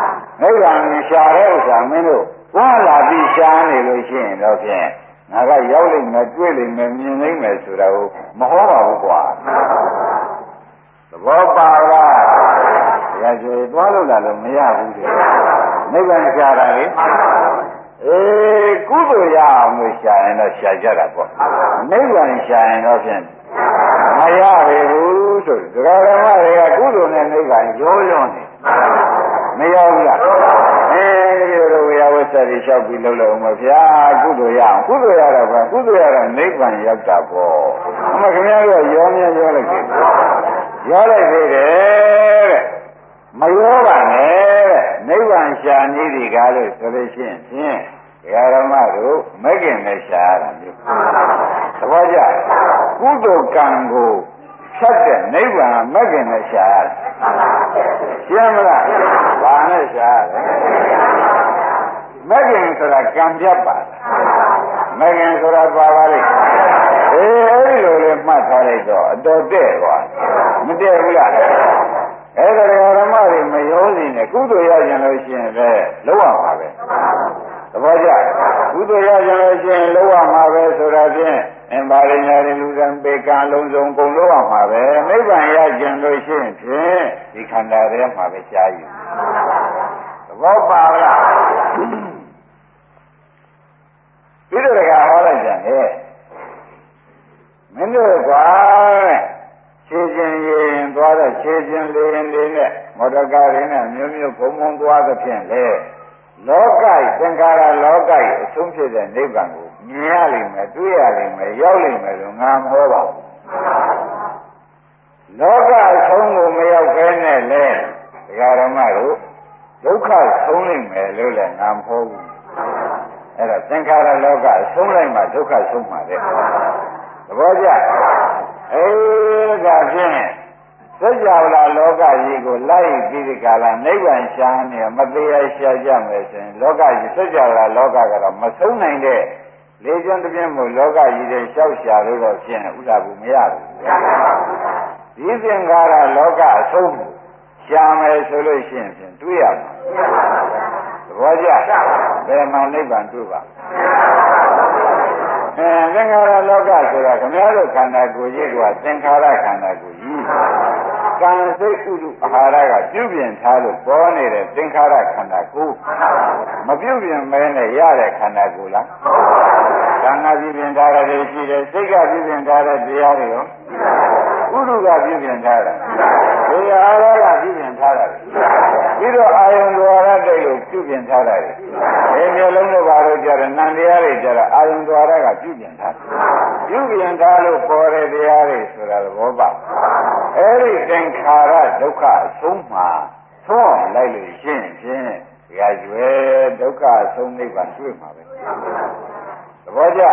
နိဗ္ဗာန်ရှာတဲ့ဥစ္စာမင်းတို့ဘွားလာပြီးရှားနေလို့ရှိရင်တော့ဖြင့်ငါကရောက်လိမ့်မယ်တွေ့လိမ့်မယ်မြင်လိမ့်မယ်ဆိုတာကိုမဟောပါဘူးကွာသဘောပါလားရကြွေသွားလို့လာလို့မရဘူးတဲ့နိဗ္ဗာန်ရှားတာလေကုသိုလ်ရအောင်လို့ရှာရင်တော့ရှာကြတာပေါ့နိဗ္ဗာန်ရှာရင်တော့ဖြင့်မရပေဘူးဆိုဒကာဓမ္မတွေကကုသိုလ်နဲ့နိဗ္ဗာန်ရောရောနေမရောဘူးလားဒီလိုဝေယဝဆရီလျှောက်ပြီးလုပ်လို့မဗျာကုသိုလ်ရအောင်ကုသိုလ်ရတော့ဘာကုသိုလ်ရတော့နိဗ္ဗာန်ရောက်တာပေါ့အမခင်ဗျားတို့ရောမြရောလိုက်တယ်ရောလိုက်သေးတယ်တဲ့မရောပါနဲ့တဲ့နိဗ္ဗာန်ရှာနေဒီကားလို့ဆိုလို့ရှိရင်ဖြင့်ဓမ္မတို့မဂ္ဂင်နဲ့ရှာရတာမျိုးသဘောကျကုသိုလ်ကံကိုဖြတ်တဲ့နိဗ္ဗာန်မဂ္ဂင်နဲ့ရှာရတယ်ရှင်းမလားဘာနဲ့ရှာရလဲမဂ္ဂင်ဆိုတာကံပြတ်ပါမဂ္ဂင်ဆိုတာပါပါလိမ့်အဲဒီလိုလေးမှတ်ထားလိုက်တော့အတော်တဲ့ကွာမတည့်ဘူးလားအဲ့ဒါဓမ္မတွေမရောစီနဲ့ကုသိုလ်ရကြလို့ရှိရင်လည်းလုံးဝပါပဲသဘောကျကုသိုလ်ရကြလို့ရှိရင်လုံးဝမှာပဲဆိုတာဖြင့်ဘာရင်းရလူကံပေကံလုံးစုံကုန်လုံးဝမှာပဲနိဗ္ဗာန်ရကြလို့ရှိရင်ဖြင့်ဒီခန္ဓာထဲမှာပဲရှားယူသဘောပါလားပြီးတော့ကဟောလိုက်ကြတယ်မင်းတို့ကွာခြေချင်းရင်သွားတော့ခြေချင်းလေးရင်လေးနဲ့မော်တော်ကားရင်းနဲ့မျိုးမျိုးဘုံဘုံသွားသဖြင့်လေလောကီသင်္ခါရလောကီအဆုံးဖြစ်တဲ့နိဗ္ဗာန်ကိုမြင်ရလိမ့်မယ်တွေ့ရလိမ့်မယ်ရောက်လိမ့်မယ်လို့ငါမဟောပါဘူးလောကအဆုံးကိုမရောက်ခဲနဲ့လေဒကာဓမ္မတို့ဒုက္ခဆုံးလိမ့်မယ်လို့လည်းငါမဟောဘူးအဲ့ဒါသင်္ခါရလောကဆုံးလိုက်မှဒုက္ခဆုံးမှာတဲ့သဘောကျဒါဖြင့်စัจ java လောကကြီးကိုလိုက်ပြီးဒီကလာနိဗ္ဗာန်ရှားနေမသေးရှားကြမယ်ဆိုရင်လောကကြီးစัจ java လောကကတော့မဆုံးနိုင်တဲ့လေကျွန်းတစ်ပြင်းမို့လောကကြီးတွေလျှောက်ရှာလို့တော့ဖြင့်ဥဒ္ဒါဘူးမရဘူးဒီသင်္ခါရလောကအဆုံးရှားမယ်ဆိုလို့ရှိရင်ဖြင့်တွေ့ရမှာသဘောကျဘယ်မှာနိဗ္ဗာန်တွေ့ပါသင်္ခါရလောကဆိုတာခမည်းတော်ခန္ဓာကိုယ်ကြီးကသင်္ခါရခန္ဓာကိုယ်ကြီးကံစိတ်ဥဒုအာဟာရကပြုပြင်ထားလို့ပေါ်နေတဲ့သင်္ခါရခန္ဓာကိုယ်မပြုပြင်မဲနဲ့ရတဲ့ခန္ဓာကိုယ်လားကံကပြုပြင်ထားတယ်ရှိတယ်စိတ်ကပြုပြင်ထားတဲ့တရားတွေရောဥဒုကပြုပြင်ထားတာဒီအာဟာရကပြုပြင်ထားတာပြီးတော့အာယုံဒွါရတိတ်ကိုပြုပြင်ထားတာဒီမျိုးလုံးတို့ဘာလို့ကြတယ်နံတရားတွေကြတယ်အာယုံဒွါရကပြုပြင်ထားပြုပြင်ထားလို့ပေါ်တဲ့တရားတွေဆိုတာသဘောပေါက်အဲ့ဒီသင်္ခါရဒုက္ခအဆုံးမှာသုံးလိုက်လို့ရှင်းဖြင့်ဒီကကျွဲဒုက္ခအဆုံးနိဗ္ဗာန်တွေ့မှာပဲသဘောကျ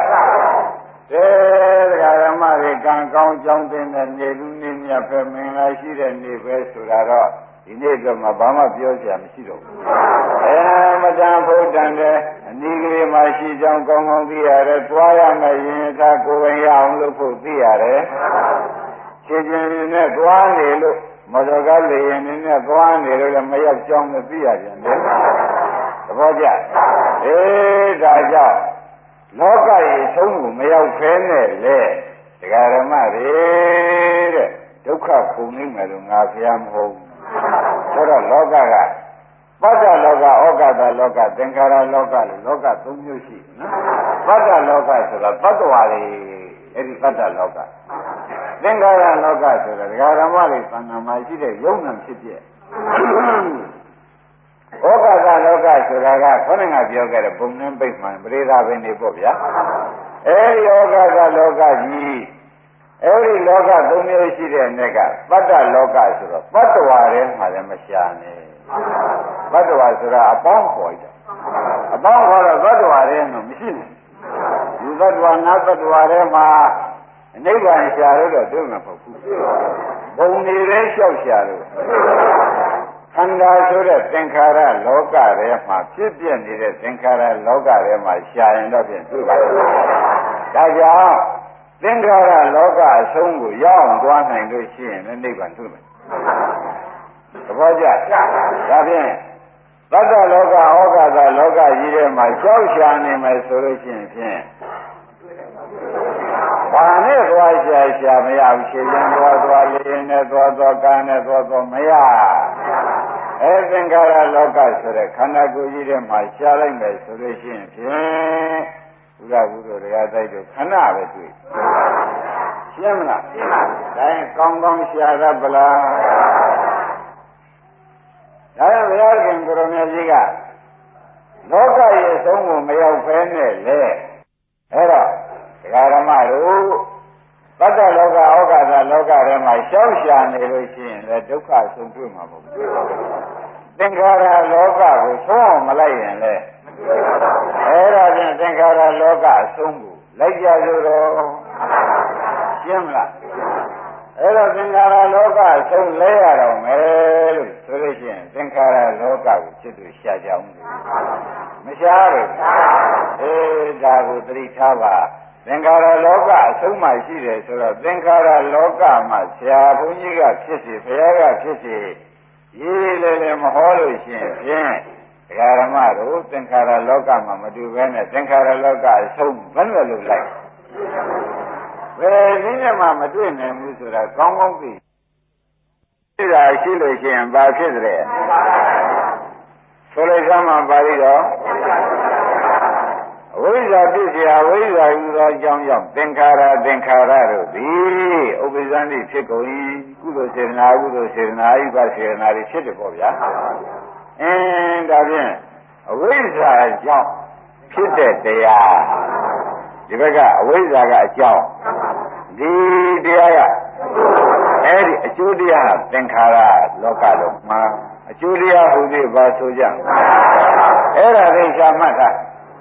တရားဓမ္မတွေကံကောင်းကြောင်းတင်တဲ့နေလူနေမြတ်ပဲမင်္ဂလာရှိတဲ့နေပဲဆိုတာတော့ဒီနေ့တော့မှဘာမှပြောစရာမရှိတော့ဘူးမတန်ဖို့တန်တဲ့အနည်းကလေးမှရှိကြောင်းကောင်းကောင်းသိရတယ်၊သွားရမယ်ရင်သာကိုယ်ဝင်ရအောင်လုပ်ဖို့သိရတယ်။ခြေချင်းနဲ့သွားနေလို့မော်တော်ကားလေရင်နဲ့သွားနေလို့လည်းမရောက်ကြောင်းမသိရကြတယ်။သဘောကျ။ဒါကြောင့်လောကကြီးဆုံးကိုမရောက်ခဲနဲ့လေဒကာဓမ္မတွေတဲ့ဒုက္ခခုန်နေမယ်လို့ငါဖျားမဟုတ်ဘူး။ဆိုတော့လောကကပတ္တလောကဩဃတလောကသင်္ခါရလောကလို့လောက၃မျိုးရှိတယ်နော်ပတ္တလောကဆိုတာတ attva တွေအဲ့ဒီပတ္တလောကသင်္ခါရလောကဆိုတာဒကာဓမ္မတွေသံဃာမှာရှိတဲ့ယုံနာဖြစ်ဖြစ်ဩဃတလောကဆိုတာကခေါင်းငါပြောခဲ့တဲ့ဘုံနှင်းပိတ်မှန်ပရိသာပင်နေပေါ့ဗျာအဲ့ဒီဩဃတလောကကြီးအဲ့ဒီလောက၃မျိုးရှိတဲ့နေ့ကပတ္တလောကဆိုတော့တ attva ထဲမှာလည်းမရှာနဲ့တ attva ဆိုတာအပေါင်းခေါ်ကြအပေါင်းခေါ်တော့တ attva ထဲမှာမရှိဘူးဒီတ attva ငါတ attva ထဲမှာနိဗ္ဗာန်ရှာလို့တော့တွေ့မှာမဟုတ်ဘူးဘုံနေလဲလျှောက်ရှာလို့ခန္ဓာဆိုတဲ့သင်္ခါရလောကထဲမှာဖြစ်ပြနေတဲ့သင်္ခါရလောကထဲမှာရှာရင်တော့ဖြင့်တွေ့ပါလိမ့်မယ်ဒါကြောင့်သင်္ခါရလောကအဆုံးကိုရောက်အောင်သွားနိုင်လို့ရှိရင်လည်းနိဗ္ဗာန်တွေ့မယ်သဘောကျဒါဖြင့်သတ္တလောကဩဃသလောကကြီးထဲမှာရှောက်ရှာနေမယ်ဆိုလို့ရှိရင်ဖြင့်ဘာနဲ့သွားရှာမရဘူးရှင်ရင်သွားလေးရင်နဲ့သွားကားနဲ့သွားမရသင်္ခါရလောကဆိုတဲ့ခန္ဓာကိုယ်ကြီးထဲမှာရှာလိုက်မယ်ဆိုလို့ရှိရင်ဖြင့်ဘုရားဘုရားတရားတိုက်တို့ခဏပဲတွေ့ရှင်းမလားရှင်းပါပြီဒါရင်ကောင်းကောင်းရှာရပလားဒါရင်ဘုရားရှင်ကိုရမကြီးကလောကရဲ့အဆုံးကိုမရောက်ဖဲနဲ့လေအဲ့တော့ဒကာဓမ္မတို့သတ္တလောကဩဃသလောကထဲမှာရှောက်ရှာနေလို့ရှိရင်လည်းဒုက္ခဆုံးတွေ့မှာမဟုတ်ဘူးသင်္ခါရလောကကိုဆုံးအောင်မလိုက်ရင်လည်းအဲ့ဒါဖြင့်သင်္ခါရလောကအဆုံးကိုလိုက်ကြလို့တော့ရှင်းမလားအဲ့တော့သင်္ခါရလောကအဆုံးလဲရတော့မယ်လို့ဆိုလို့ရှိရင်သင်္ခါရလောကကိုจิตတို့ရှာကြအောင်မရှားဘူးဒါကိုသတိထားပါသင်္ခါရလောကအဆုံးမှရှိတယ်ဆိုတော့သင်္ခါရလောကမှာဆရာဘုန်းကြီးကဖြစ်စေဘုရားကဖြစ်စေရေးလေမဟောလို့ရှိရင်ဖြင့်ဒကာဓမ္မတို့သင်္ခါရလောကမှာမတူဘဲနဲ့သင်္ခါရလောကအဆုံးဘယ်လိုလုပ်လိုက်ဘယ်နည်းမှမတွေ့နိုင်ဘူးဆိုတာကောင်းကောင်းသိသိတာရှိလို့ရှိရင်ဘာဖြစ်ကြလဲဆိုလိုက်သမှာပါဠိတော်အဝိဇ္ဇာဖြစ်เสียအဝိဇ္ဇာယူသောအကြောင်းကြောင့်သင်္ခါရတို့သည်ဥပ္ပဇ္ဇန္တိဖြစ်ကုန်၏ကုသိုလ်စေတနာဥပ္ပစေတနာဥပ္ပစေတနာတွေဖြစ်တယ်ပေါ့ဗျာဒါဖြင့်အဝိဇ္ဇာကြောင့်ဖြစ်တဲ့တရားဒီဘက်ကအဝိဇ္ဇာကအကြောင်းဒီတရားကအဲ့ဒီအကျိုးတရားသင်္ခါရလောကလုံးမှာအကျိုးတရားဟူသည်ဘာဆိုကြအဲ့ဒါသိချာမှတ်တာ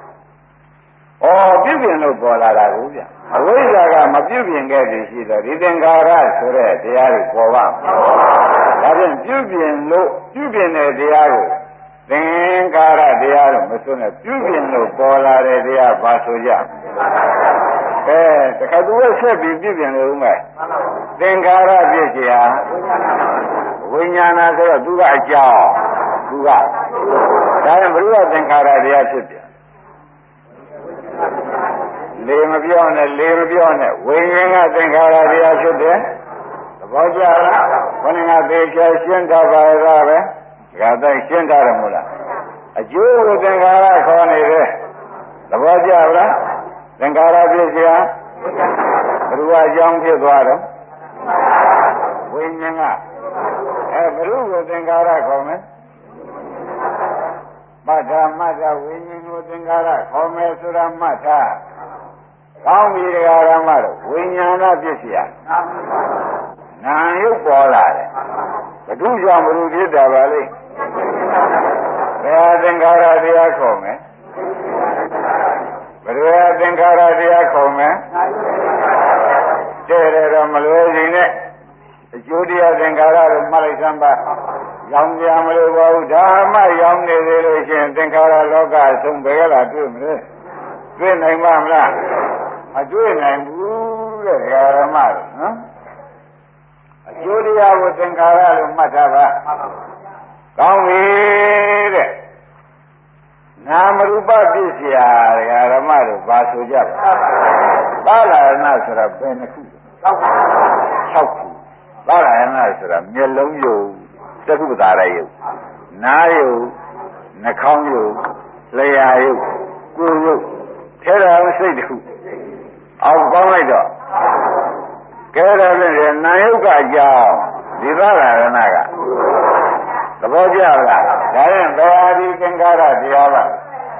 ပြုပြင်လို့ပေါ်လာတာကိုဗျအဝိဇ္ဇာကမပြုပြင်ခဲ့သည်ရှိတော့ဒီသင်္ခါရဆိုတဲ့တရားကိုပေါ်ပါဒါဖြင့်ပြုပြင်တဲ့တရားကိုသင်္ခါရတရားလို့မဆိုနဲ့ပြုပြင်လို့ပေါ်လာတဲ့တရားဘာဆိုကြတခါသူကဆက်ပြီးပြုပြင်လို့ဦးမယ်သင်္ခါရဖြစ်เสียဝိညာဏဆိုတော့သူကအကြောင်းသူကဒါရင်ဘုရားသင်္ခါရတရားဖြစ်ပြန်လေမပြောနဲ့ဝိညာဉ်ကသင်္ခါရတရားဖြစ်တယ်သဘောကျလားခொနကသေချာရှင်းထားပါရဲ့ပဲဒါတိုက်ရှင်းထားတယ်မို့လားအကျိုးကိုသင်္ခါရခေါ်နေတယ်သဘောကျလားသင်္ခါရဖြစ်เสียဘုရားအကြောင်းဖြစ်သွားတော့ဝိညာဉ်ကဘုရားကိုသင်္ခါရခေါ်မယ်မှတ်တာဝိညာဉ်ကိုသင်္ခါရခေါ်မယ်ဆိုတာမှတ်တာကောင်းပြီတရားဓမ္မတို့ဝိညာဏဖြစ်เสียနာယုတ်ပေါ်လာတယ်ဘုသူကြောင့်ဘုသူဖြစ်တာပါလေဘယ်သင်္ခါရတရားခေါ်မယ်ဘယ်သင်္ခါရတရားခေါ်မယ်တဲ့တော့မလွယ်စီနဲ့အကျိုးတရားသင်္ခါရလို့မှတ်လိုက်စမ်းပါရောင်ပြမလို့ပါဘူးဓမ္မရောင်နေသေးလို့ရှိရင်သင်္ခါရလောကအဆုံးဘယ်ကလာတွေ့မလဲတွေ့နိုင်ပါမလားမတွေ့နိုင်ဘူးတဲ့ဓမ္မတို့နော်အကျိုးတရားကိုသင်္ခါရလို့မှတ်ထားပါကောင်းပြီတဲ့နာမရူပပြည့်စရာဓမ္မတို့ဘာဆိုကြပါသာလနာဆိုတာဘယ်နှခု6ခုသာလနာဆိုတာမျက်လုံးယုံသက္ကုပ္ပတာရယုံနားယုံနှာခေါင်းယုံလျှာယုံကိုယ်ယုံထဲတော်စိတ်တစ်ခုအောက်ပေါင်းလိုက်တော့ကဲတော့လည်းနာယုတ်ကအကြောင်းဒီသာရဏကသဘောကျလားဒါရင်ဘယ်အာဒီသင်္ခါရတရားပါ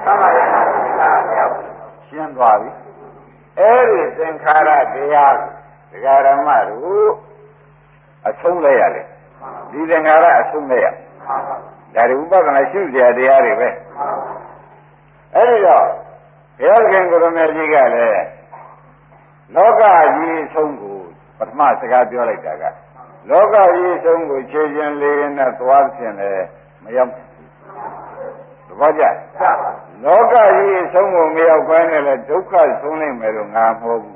ရှင်းသွားပြီအဲ့ဒီသင်္ခါရတရားဒကာရမတို့အဆုံးလဲရတယ်ဒီသင်္ခါရအဆုံးလဲရဒါဒီဥပဒနာရှုစရာတရားတွေပဲအဲ့ဒီတော့ဘုရားခင်ကိုရမေကြီးကလည်းလောကကြီးအဆုံးကိုပထမစကားပြောလိုက်တာကလောကကြီးအဆုံးကိုခြေချင်းလေးရင်းနဲ့သွားဖြင့်လည်းမရောက်ဘူးသဘောကျလောကကြီးအဆုံးကိုမရောက်ဘဲနဲ့လည်းဒုက္ခဆုံးနိုင်မယ်လို့ငါမဟုတ်ဘူး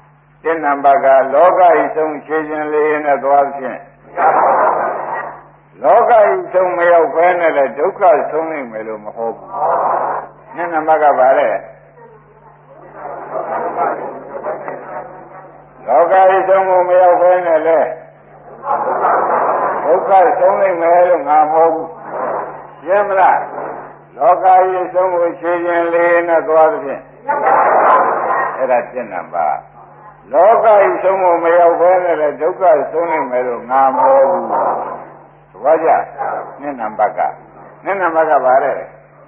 နံပါတ်ကလောကကြီးဆုံးခြေချင်းလေးရင်းနဲ့သွားဖြင့်လောကကြီးဆုံးမရောက်ဘဲနဲ့လည်းဒုက္ခဆုံးနိုင်မယ်လို့မဟုတ်ဘူးမျက်နှာမကပါလေလောကကြီးဆုံးကိုမရောက်ဘဲနဲ့လည်းဒုက္ခဆုံးနိုင်မယ်လို့ငါမဟုတ်ဘူးရှင်းမလားလောကကြီးဆုံးကိုခြေချင်းလေးနဲ့သွားသဖြင့်အဲ့ဒါ7နံပါတ်လောကကြီးဆုံးကိုမရောက်ဘဲနဲ့လည်းဒုက္ခဆုံးနိုင်မယ်လို့ငါမဟုတ်ဘူးဘာကြ2နံပါတ်က2နံပါတ်ကပါတဲ့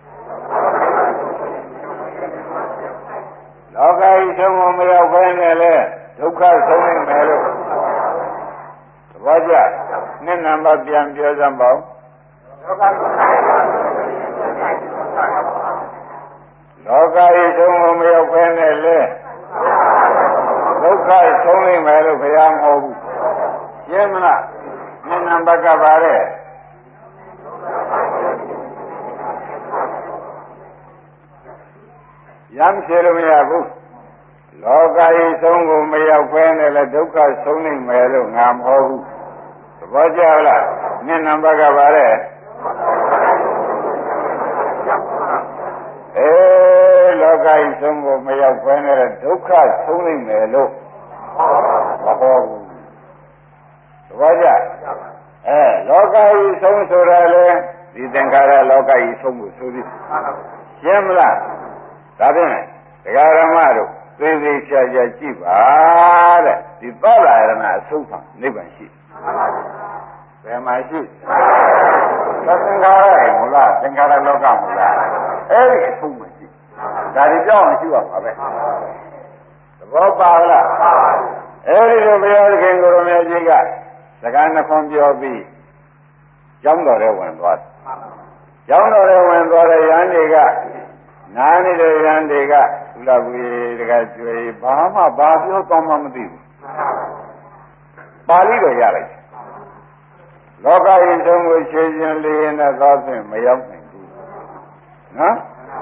လောကကြီးဆုံးကိုမရောက်ဘဲနဲ့လည်းဒုက္ခဆုံးနိုင်မယ်လို့ဘာကြ2နံပါတ်ပြန်ပြောစမ်းပါဦးလောကကြီးဆုံးကိုမရောက်ဘဲနဲ့လည်းဒုက္ခဆုံးနိုင်မယ်လို့ဘုရားမဟုတ်ဘူးရှင်းမလား2နံပါတ်ကပါတဲ့ရမ်းဖြေလို့မရဘူးလောကကြီးဆုံးကိုမရောက်ဘဲနဲ့လည်းဒုက္ခဆုံးနိုင်မယ်လို့ငါမဟုတ်ဘူးသဘောကျလား2နံပါတ်ကပါတဲ့လောကကြီးဆုံးကိုမရောက်ဘဲနဲ့ဒုက္ခဆုံးနိုင်မယ်လို့မဟုတ်ဘူးသဘောကျလောကကြီးဆုံးဆိုတာလေဒီသင်္ခါရလောကကြီးဆုံးကိုဆိုပြီးရှင်းမလားဒါဖြင့်ဒကာရမတို့သေသေးချာချာကြည့်ပါတဲ့ဒီသဗ္ဗရဏအဆုံးခံနိဗ္ဗာန်ရှိဘယ်မှာရှိသင်္ခါရမူလားသင်္ခါရလောကမူလားအဲ့ဒီအဆုံးမှာရှိဒါတွေကြောင့်ရှိရမှာပဲသဘောပါလားအဲ့ဒီလိုဘုရားသခင်ကိုရမေကြီးကစကားနှခွန်ပြောပြီးကျောင်းတော်ထဲဝင်သွားတယ်ကျောင်းတော်ထဲဝင်သွားတဲ့ယန္တိကနားနေတဲ့ယန္တိကသုလကူကြီးတကကျွေးဘာမှဘာပြောကောင်းမှမသိဘူးပါဠိတော်ရလိုက်လောကရင်ဆုံးကိုခြေချင်းလေးနဲ့သွားဖြင့်မရောက်နိုင်ဘူးနော်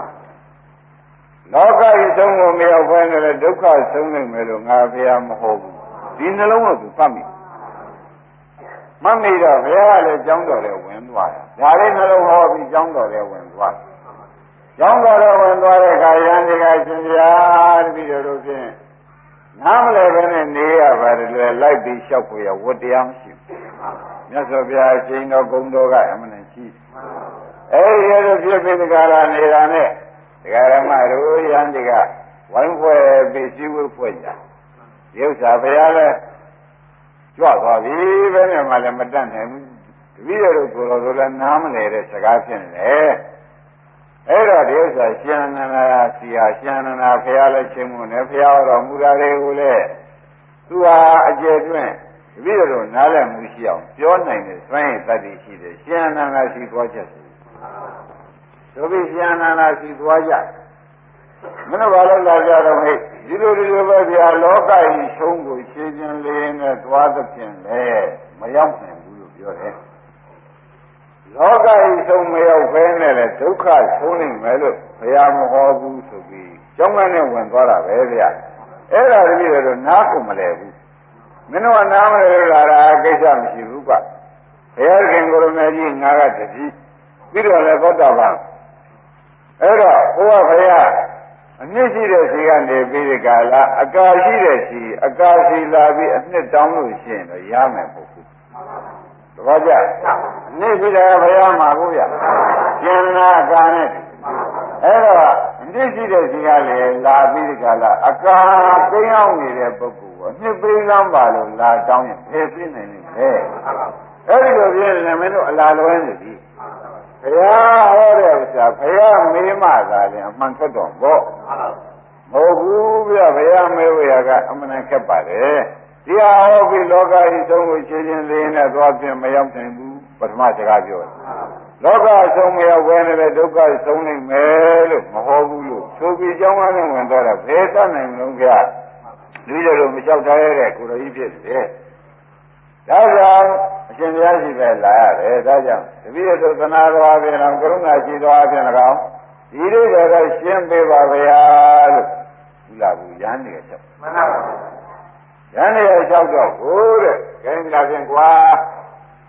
လောကကြီးဆုံးကိုမရောက်ဘဲနဲ့ဒုက္ခဆုံးနိုင်မယ်လို့ငါဘုရားမဟုတ်ဘူးဒီနှလုံးကိုသူဖတ်မိမှတ်မိတော့ဘုရားကလည်းကျောင်းတော်ထဲဝင်သွားတယ်ဒါလေးနှလုံးဟောပြီးကျောင်းတော်ထဲဝင်သွားကျောင်းတော်ထဲဝင်သွားတဲ့အခါယန္တိကရှင်ဗျာတပည့်တော်တို့ဖြင့်နားမလဲဘဲနဲ့နေရပါတယ်လေလိုက်ပြီးလျှောက်ဖို့ရဝတ္တရားမရှိဘူးမြတ်စွာဘုရားအရှင်တော်ဂုဏ်တော်ကအမှန်ရှိအဲဒီရတဲ့ဖြစ်ဖြစ်ကြတာနေတာနဲ့ဒကာရမတို့ယန္တိကဝိုင်းဖွဲ့ပြီးရှိဝတ်ဖွဲ့ကြဒီဥစ္စာဘုရားလည်းကြွသွားပြီပဲနဲ့မှလည်းမတတ်နိုင်ဘူးတပည့်တော်ကိုယ်တော်လည်းနားမလဲတဲ့စကားဖြစ်နေတယ်အဲ့တော့ဒီဥစ္စာရှင်နန္ဒာစီဟာရှင်နန္ဒာဘုရားလည်းချင်းမှုနဲ့ဘုရားတော်မူတာတွေကိုလည်းသူဟာအကျယ်တွင်တပည့်တော်နားလည်မှုရှိအောင်ပြောနိုင်တဲ့စွမ်းရည်တတ်သိရှိတယ်ရှင်နန္ဒာစီသွားချက်ဆိုပြီးရှင်နန္ဒာစီသွားကြမင်းတို့ဘာလို့လာကြတော့ဟဲ့ဒီလိုပဲဗျာလောကကြီးဆုံးကိုရှင်းချင်းလေးနဲ့သွားသဖြင့်လေမရောက်နိုင်ဘူးလို့ပြောတယ်လောကကြီးဆုံးမရောက်ဘဲနဲ့လေဒုက္ခဆုံးနိုင်မယ်လို့ဘုရားမဟောဘူးဆိုပြီးကျောင်းကနဲ့ဝင်သွားတာပဲဗျာအဲ့ဒါတပည့်တော်နားကုန်မလဲဘူးမင်းတို့ကနားမလဲလို့လာတာကိစ္စမရှိဘူးကဘုရားခင်ကိုရမေကြီးငါကတတိပြီးတော့လည်းသောတာပန်အဲ့တော့ဘုရားဘုရားအနှစ်ရှိတဲ့စီကနေပြီးဒီကာလအကာရှိတဲ့စီအကာစီလာပြီးအနှစ်တောင်းလို့ရှိရင်တော့ရမယ်ပေါ့ဘူးတပည့်ကြအနှစ်ရှိတယ်ဘုရားမှာကိုဗျကျင်နာကာနဲ့အဲ့တော့အနှစ်ရှိတဲ့စီကလည်းလာပြီးဒီကာလအကာသိမ်းအောင်နေတဲ့ပုဂ္ဂိုလ်ကိုနှစ်ပေးကမ်းပါလို့လာတောင်းရင်ဖယ်ပြနိုင်လိမ့်မယ်အဲ့ဒီလိုပြည့်နေမင်းတို့အလားလွဲနေပြီဘုရားဟောတဲ့ဥစ္စာဘုရားမေးမှသာလည်းအမှန်ထွက်တော်ပေါ့မဟုတ်ဘူးဗျဘုရားမေးဝရကအမှန်ခက်ပါတယ်ဒီဟာဟောပြီးလောကကြီးဆုံးကိုရှင်းရှင်းလင်းနဲ့သွားပြင်မရောက်နိုင်ဘူးပထမစကားပြောတယ်လောကဆုံးမရောက်ဘဲနဲ့ဒုက္ခဆုံးနိုင်မယ်လို့မဟောဘူးလို့ဆိုပြီးကြောင်းကားနဲ့ဝင်သွားတာဘယ်တတ်နိုင်မလို့ဗျလူတို့မလျှောက်ထားရတဲ့ကိုယ်တော်ကြီးဖြစ်တယ်ဒါကြောင့်အရှင်ဘုရားရှိပဲလာရတယ်ဒါကြောင့်တပည့်တော်သနာတော်ဖြင့်ကရုဏာရှိတော်ဖြင့်၎င်းဒီလိုတော့ရှင်းပေးပါဗျာလို့ဒီလာဘူးရဟန်းတွေကလျှောက်မှန်ပါပါရဟန်းတွေကလျှောက်တော့ဟိုတဲ့ခိုင်းလာဖြင့်ကွာ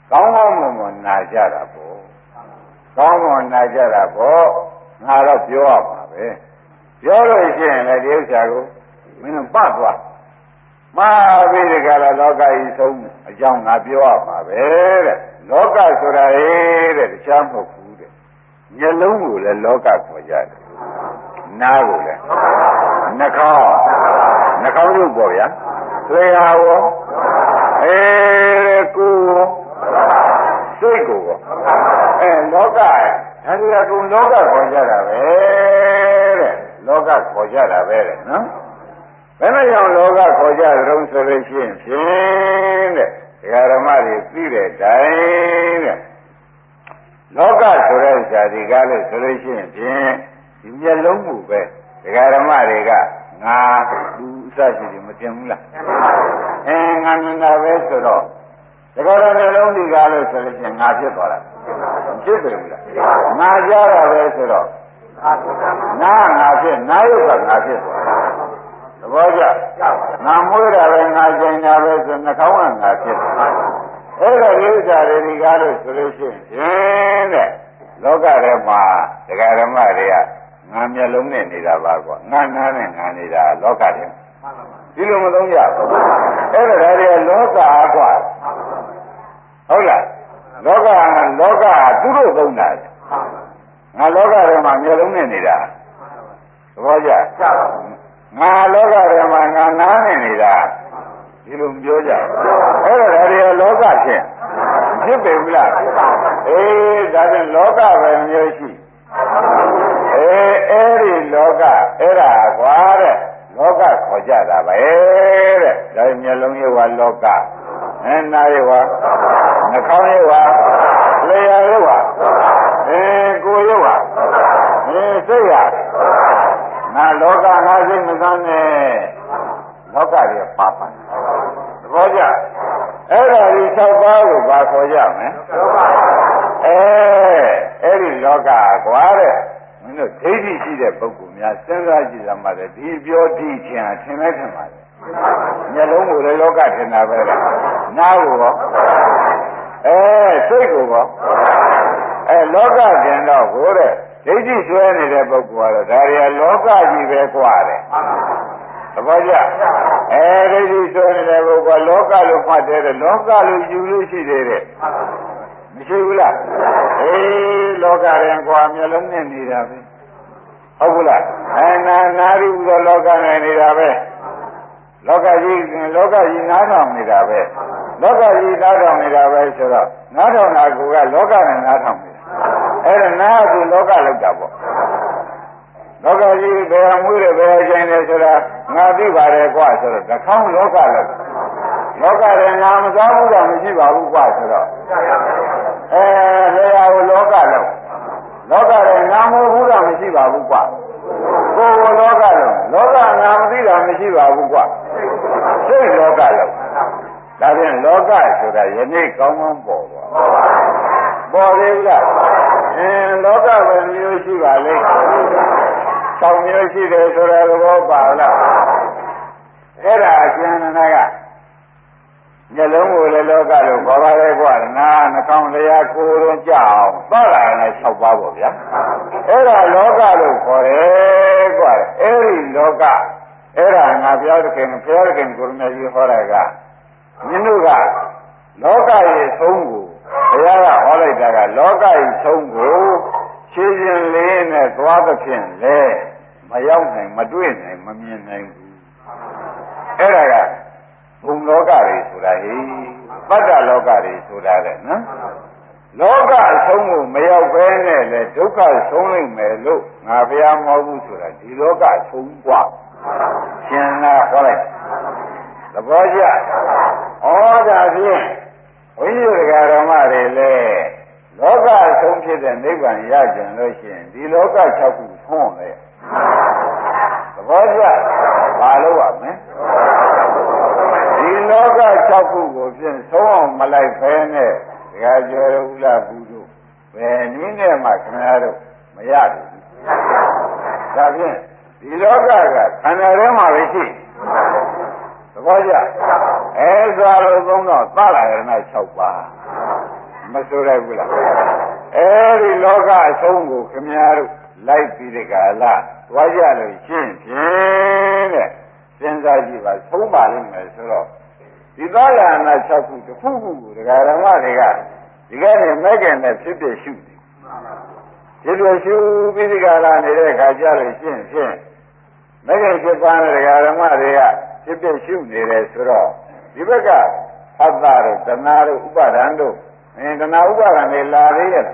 ကောင်းကောင်းမွန်မွန်နာကြတာပေါ့ကောင်းမွန်နာကြတာပေါ့ငါတော့ပြောရပါပဲပြောလို့ရှိရင်လည်းဒီဥစ္စာကိုမင်းတို့ပတ်သွားမှာပြီးဒီကလာလောကကြီးဆုံးအကြောင်းငါပြောရပါပဲတဲ့လောကဆိုတာဟဲ့တဲ့တခြားမဟုတ်ဘူးတဲ့မျက်လုံးကိုလည်းလောကခေါ်ကြတယ်နားကိုလည်းနှာခေါင်းရုပ်ပေါ့ဗျာသေဟာရောကိုယ်စိတ်ကိုလောကဒါတွေကကုလောကခေါ်ကြတာပဲတဲ့လောကခေါ်ကြတာပဲတဲ့နော်ဘယ်နဲ့ကြောင့်လောကခေါ်ကြကြုံဆိုလို့ရှိရင်ဖြင့်တဲ့ဒကာဓမ္မတွေသိတဲ့တိုင်တဲ့လောကဆိုတဲ့ဇာတိကားလို့ဆိုလို့ရှိရင်ဖြင့်ဒီမျက်လုံးကိုပဲဒကာဓမ္မတွေကငါလူအစရှိတယ်မတင်ဘူးလားငါမြင်တာပဲဆိုတော့ဒကာဓမ္မလုံးဒီကားလို့ဆိုလို့ရှိရင်ငါဖြစ်သွားတာဖြစ်တယ်ဘူးလားငါကြားတာပဲဆိုတော့ငါဖြစ်နာယုတ်ကငါဖြစ်သွားတာသဘောကျငါမွေးတာပဲငါကျင်တာပဲဆိုနှာခေါင်းကငါဖြစ်သွားအဲ့ဒါဥစ္စာတွေဒီကားလို့ဆိုလို့ရှိရင်တဲ့လောကထဲမှာဒကာဓမ္မတွေကငါမျက်လုံးနဲ့နေတာပါကွာငါနားနဲ့ငါနေတာလောကထဲဒီလိုမသုံးကြဘူးအဲ့ဒါတွေကလောကအားကွာဟုတ်လားလောကသူတို့သုံးတာငါလောကထဲမှာမျက်လုံးနဲ့နေတာသဘောကျငါလောကထဲမှာငါနားနဲ့နေတာဒီလိုပြောကြအဲ့ဒါတွေကလောကချင်းဖြစ်ပေဘူးလားဒါဖြင့်လောကပဲမျိုးရှိအဲ့ဒီလောကအဲ့ဒါကွာတဲ့လောကခေါ်ကြတာပဲတဲ့ဒါမျက်လုံးရောလောကနားရောနှာခေါင်းရောလျှာရောကိုယ်ရောစိတ်ရငါလောကငါစိတ်မစမ်းနဲ့လောကတွေပါပါသဘောကျအဲ့ဒါဒီ၆ပါးကိုဘာခေါ်ကြမလဲအဲ့ဒီလောကကွာတဲ့မင်းတို့ဒိဋ္ဌိရှိတဲ့ပုဂ္ဂိုလ်များစဉ်းစားကြည့်ရမှာတဲ့ဒီပြောဒီချင်ထင်လဲထင်ပါလေမျက်လုံးကိုလည်းလောကထင်တာပဲနားကိုရောစိတ်ကိုရောလောကကျင်တော့ကိုတဲ့ဒိဋ္ဌိဆွဲနေတဲ့ပုဂ္ဂိုလ်ကတော့ဒါတွေကလောကကြီးပဲกว่าတယ်သဘောကျဒိဋ္ဌိဆွဲနေတဲ့ပုဂ္ဂိုလ်လောကလို့မှတ်တယ်လောကလို့ယူလို့ရှိသေးတယ်မရှိဘူးလားလောကရင်กว่าမျက်လုံးနဲ့နေတာပဲဟုတ်ဘူးလားနာရီဥသောလောကနဲ့နေတာပဲလောကကြီးနားထောင်နေတာပဲလောကကြီးနားထောင်နေတာပဲဆိုတော့နားထောင်တာကလောကနဲ့နားထောင်နေတာအဲ့ဒါနားကလောကလောက်တာပေါ့လောကကြီးဘယ်မွေးတယ်ဘယ်ချိန်တယ်ဆိုတာငါသိပါတယ်ကွာဆိုတော့တခေါင်းလောကလောက်လောကရဲ့ငါမစားဘူးကမရှိပါဘူးကွာဆိုတော့လျှာကိုလောကလောက်လောကရဲ့ငါမဟုတ်ဘူးကမရှိပါဘူးကွာကိုယ်ကိုလောကလောက်လောကငါမသိတာမရှိပါဘူးကွာစိတ်လောကလောက်ဒါဖြင့်လောကဆိုတာယနေ့ကောင်းကောင်းပေါ်သွားပေါ်သေးဘူးလားလောကပဲမျိုးရှိပါလိမ့်ဆောင်းမျိုးရှိတယ်ဆိုတာသဘောပါလားအဲ့ဒါအကျဉ်းနာကမျက်လုံးကိုလည်းလောကလို့ခေါ်ပါလေကွာနားနှာခေါင်းလျှာကိုယ်လုံးကြအောင်သောတာနဲ့၆ပါးပေါ့ဗျာအဲ့ဒါလောကလို့ခေါ်တယ်ကွာအဲ့ဒီလောကအဲ့ဒါငါဘုရားသခင်ကိုရမကြီးဟောတာကမင်းတို့ကလောကရဲ့ဆုံးကိုဘုရားကဟောလိုက်တာကလောကရဲ့ဆုံးကိုခြေရှင်လေးနဲ့သွားသဖြင့်လေမရောက်နိုင်မတွေ့နိုင်မမြင်နိုင်ဘူးအဲ့ဒါကဘုံလောကတွေဆိုတာဟိပတ္တလောကတွေဆိုတာတဲ့နော်လောကအဆုံးကိုမရောက်ဘဲနဲ့လေဒုက္ခဆုံးနိုင်မယ်လို့ငါဘုရားမဟုတ်ဘူးဆိုတာဒီလောကဆုံးกว่าရှင်လာဟောလိုက်သဘောကျဒါဖြင့်ဝိညာဉ်ဓမ္မတွေလေလောကအဆုံးဖြစ်တဲ့နိဗ္ဗာန်ရကြလို့ရှိရင်ဒီလောက၆ခုဆုံးလေသဘောကျဘာလို့ရမလဲဒီလောက၆ခုကိုဖြင့်ဆုံးအောင်မလိုက်ဖဲနဲ့ဒကာကျော်ဦးလာဘူးတို့ဘယ်နည်းနဲ့မှခင်ဗျားတို့မရဘူးဒါဖြင့်ဒီလောကကခန္ဓာထဲမှာပဲရှိသဘောကျဆိုလို့သုံးတော့သလာရဏ6ပါးမဆိုရဘူးလားအဲဒီလောကအဆုံးကိုခင်ဗျားတို့လိုက်ပြီးဒီကလာသွားကြလို့ရှင်းဖြင့်တဲ့စဉ်းစားကြည့်ပါဆုံးပါလိမ့်မယ်ဆိုတော့ဒီသာရဏ6ခုတစ်ခုခုကိုဒကာဓမ္မတွေကဒီကနေ့မဲ့ခင်နဲ့ဖြစ်ဖြစ်ရှုတယ်ဒီလိုရှုပြီးဒီကလာနေတဲ့အခါကျလို့ရှင်းဖြင့်မဲ့ခင်ဖြစ်ပါတဲ့ဒကာဓမ္မတွေကဖြစ်ဖြစ်ရှုနေတယ်ဆိုတော့ဒီဘက်ကသတ္တတို့တဏှာတို့ဥပါဒံတို့တဏှာဥပါဒံတွေလာသေးရဲ့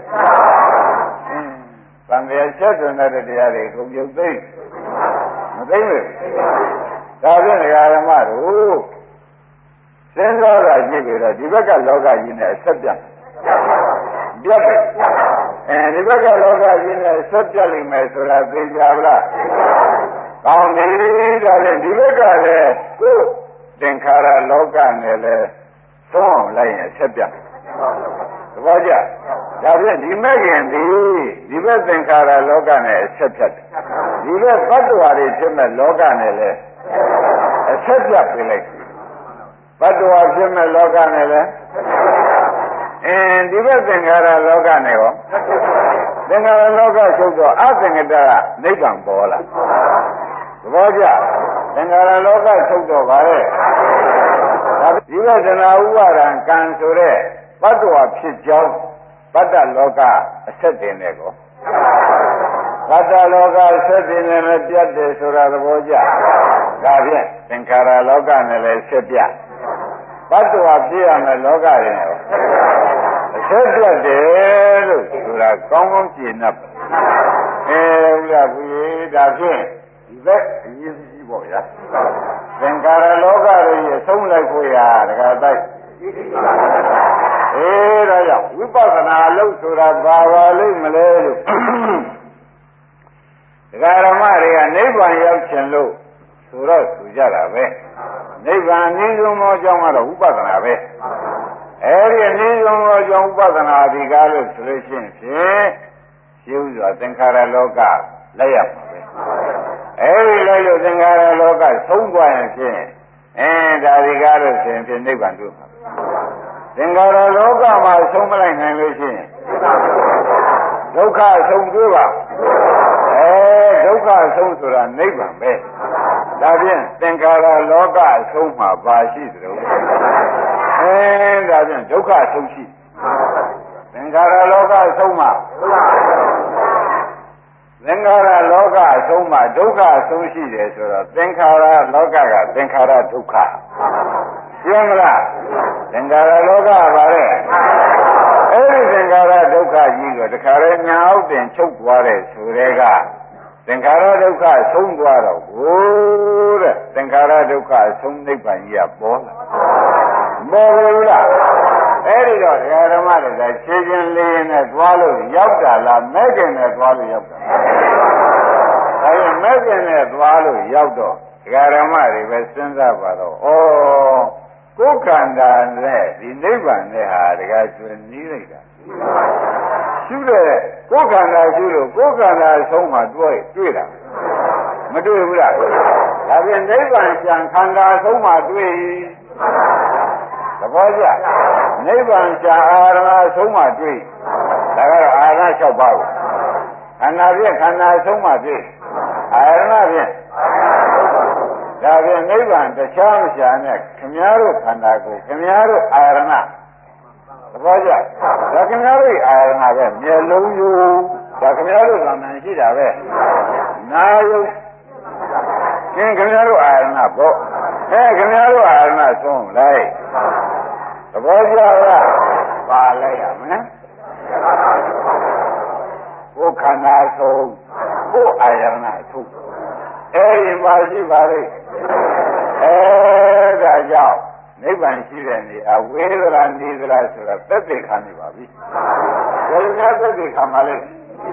သံဃာချက်သွင်းတဲ့တရားတွေကုန်ပြုတ်သိမသိဘူးဒါဖြင့်ဒကာဓမ္မတို့စဉ်းစားတာကြည့်ပြီးတော့ဒီဘက်ကလောကကြီးနဲ့ဆက်ပြတ်ပြတ်တယ်ဒီဘက်ကလောကကြီးနဲ့ဆက်ပြတ်လိမ့်မယ်ဆိုတာသိကြပါလားကောင်းပြီဒါဖြင့်ဒီဘက်ကလည်းကိုယ်သင်္ခါရလောကနဲ့လည်းသုံးအောင်လိုက်ရင်ဆက်ပြတ်သဘောကျဒါဖြင့်ဒီမဲ့ခင်ဒီဘက်သင်္ခါရလောကနဲ့ဆက်ပြတ်တယ်ဒီဘက်သတ္တဝါတွေဖြစ်မဲ့လောကနဲ့လည်းဆက်ပြတ်ပြလိုက်သတ္တဝါဖြစ်မဲ့လောကနဲ့လည်းဒီဘက်သင်္ခါရလောကနဲ့ရောသင်္ခါရလောကချုပ်တော့အသင်္ကတကနိဗ္ဗာန်ပေါ်လာသဘောကျသင်္ခါရလောကချုပ်တော့ပါလေဒီဘက်တဏှာဥပါဒံကံဆိုတဲ့ဘတ်တော်ဖြစ်ကြောင်းဘတ်တလောကအဆက်တင်တဲ့ကောဘတ်တလောကအဆက်တင်နဲ့ပြတ်တယ်ဆိုတာသဘောကျဒါဖြင့်သင်္ခါရလောကနဲ့လည်းဆက်ပြဘတ်တော်ဖြစ်ရမယ်လောကတွေနဲ့အဆက်ပြတ်တယ်လို့ဆိုတာကောင်းကောင်းကြည်နပ်ဥလားဘုရားဒါဖြင့်ဒီဘက်အရေးကြီးပေါ့ဗျာသင်္ခါရလောကတွေရဲ့ဆုံးလိုက်ဖို့ရတခါတိုက်ဒါကြောင့်ဝိပဿနာလို့ဆိုတာဘာပါလိမ့်မလဲလို့ဒကာရမတွေကနိဗ္ဗာန်ရောက်ခြင်းလို့ဆိုတော့ဆိုကြတာပဲနိဗ္ဗာန်အနည်းဆုံးသောအကြောင်းကတော့ဝိပဿနာပဲအဲဒီအနည်းဆုံးသောအကြောင်းဝိပဿနာဒီကားလို့ဆိုလို့ရှိရင်ဖြင့်ရှင်းဥစွာသင်္ခါရလောကလက်ရမှာပဲအဲဒီလိုက်လို့သင်္ခါရလောကဆုံးသွားရင်ဖြင့်ဒါဒီကားလို့ဆိုရင်ဖြင့်နိဗ္ဗာန်တွေ့မှာသင်္ခါရလောကမှာဆုံးမလိုက်နိုင်လို့ရှိရင်ဒုက္ခဆုံးတွေ့ပါဒုက္ခဆုံးဆိုတာနိဗ္ဗာန်ပဲဒါဖြင့်သင်္ခါရလောကအဆုံးမှာပါရှိသလိုဒါဖြင့်ဒုက္ခဆုံးရှိသင်္ခါရလောကအဆုံးမှာသင်္ခါရလောကအဆုံးမှာဒုက္ခဆုံးရှိတယ်ဆိုတော့သင်္ခါရလောကကသင်္ခါရဒုက္ခရှင်းမလားသင်္ခါရလောကပါလေအဲ့ဒီသင်္ခါရဒုက္ခကြီးကိုတခါလဲညာအောက်တင်ချုပ်သွားတဲ့ဆိုတဲ့ကသင်္ခါရဒုက္ခဆုံးသွားတော့ဘိုးတဲ့သင်္ခါရဒုက္ခဆုံးနိဗ္ဗာန်ကြီးကပေါ်လာပေါ်ဘူးလားအဲ့ဒီတော့ဒကာဓမ္မတွေကခြေချင်းလေးနဲ့သွားလို့ရောက်တာလားမဲ့ခင်နဲ့သွားလို့ရောက်တာအဲဒီမဲ့ခင်နဲ့သွားလို့ရောက်တော့ဒကာဓမ္မတွေပဲစဉ်းစားပါတော့ဩကိုယ်ခန္ဓာနဲ့ဒီနိဗ္ဗာန်နဲ့ဟာဒကာကျွန်းနီးလိုက်တာရှုတဲ့ကိုယ်ခန္ဓာရှုလို့ကိုယ်ခန္ဓာဆုံးမှတွေ့တာမတွေ့ဘူးလားဒါဖြင့်နိဗ္ဗာန်ပြန်ခန္ဓာဆုံးမှတွေ့သဘောကျနိဗ္ဗာန်ရှာအာရဏဆုံးမှတွေ့ဒါကတော့အာရဏ6ပါးကိုခန္ဓာဖြင့်ခန္ဓာဆုံးမှတွေ့အာရဏဖြင့်ဒါဖြင့်နိဗ္ဗာန်တခြားမရှာနဲ့ခင်ဗျားတို့ခန္ဓာကိုခင်ဗျားတို့အာရဏသဘောကျဒါခင်ဗျားတို့အာရဏပဲမျက်လုံးယူဒါခင်ဗျားတို့ကမှန်ရှိတာပဲနာယုခင်ဗျားတို့အာရဏပေါ့ခင်ဗျားတို့အာရဏဆုံးလိုက်သဘောကျလားပါလိုက်ရမယ်ကိုယ်ခန္ဓာဆုံးကိုယ်အာရဏဆုံးအဲဒီပါရှိပါလိမ့်ဒါကြောင့်နိဗ္ဗာန်ရှိတဲ့နေရာဝေဒရာနေသလားဆိုတာသက်သေခံနေပါပြီဘယ်လိုသက်သေခံပါလဲ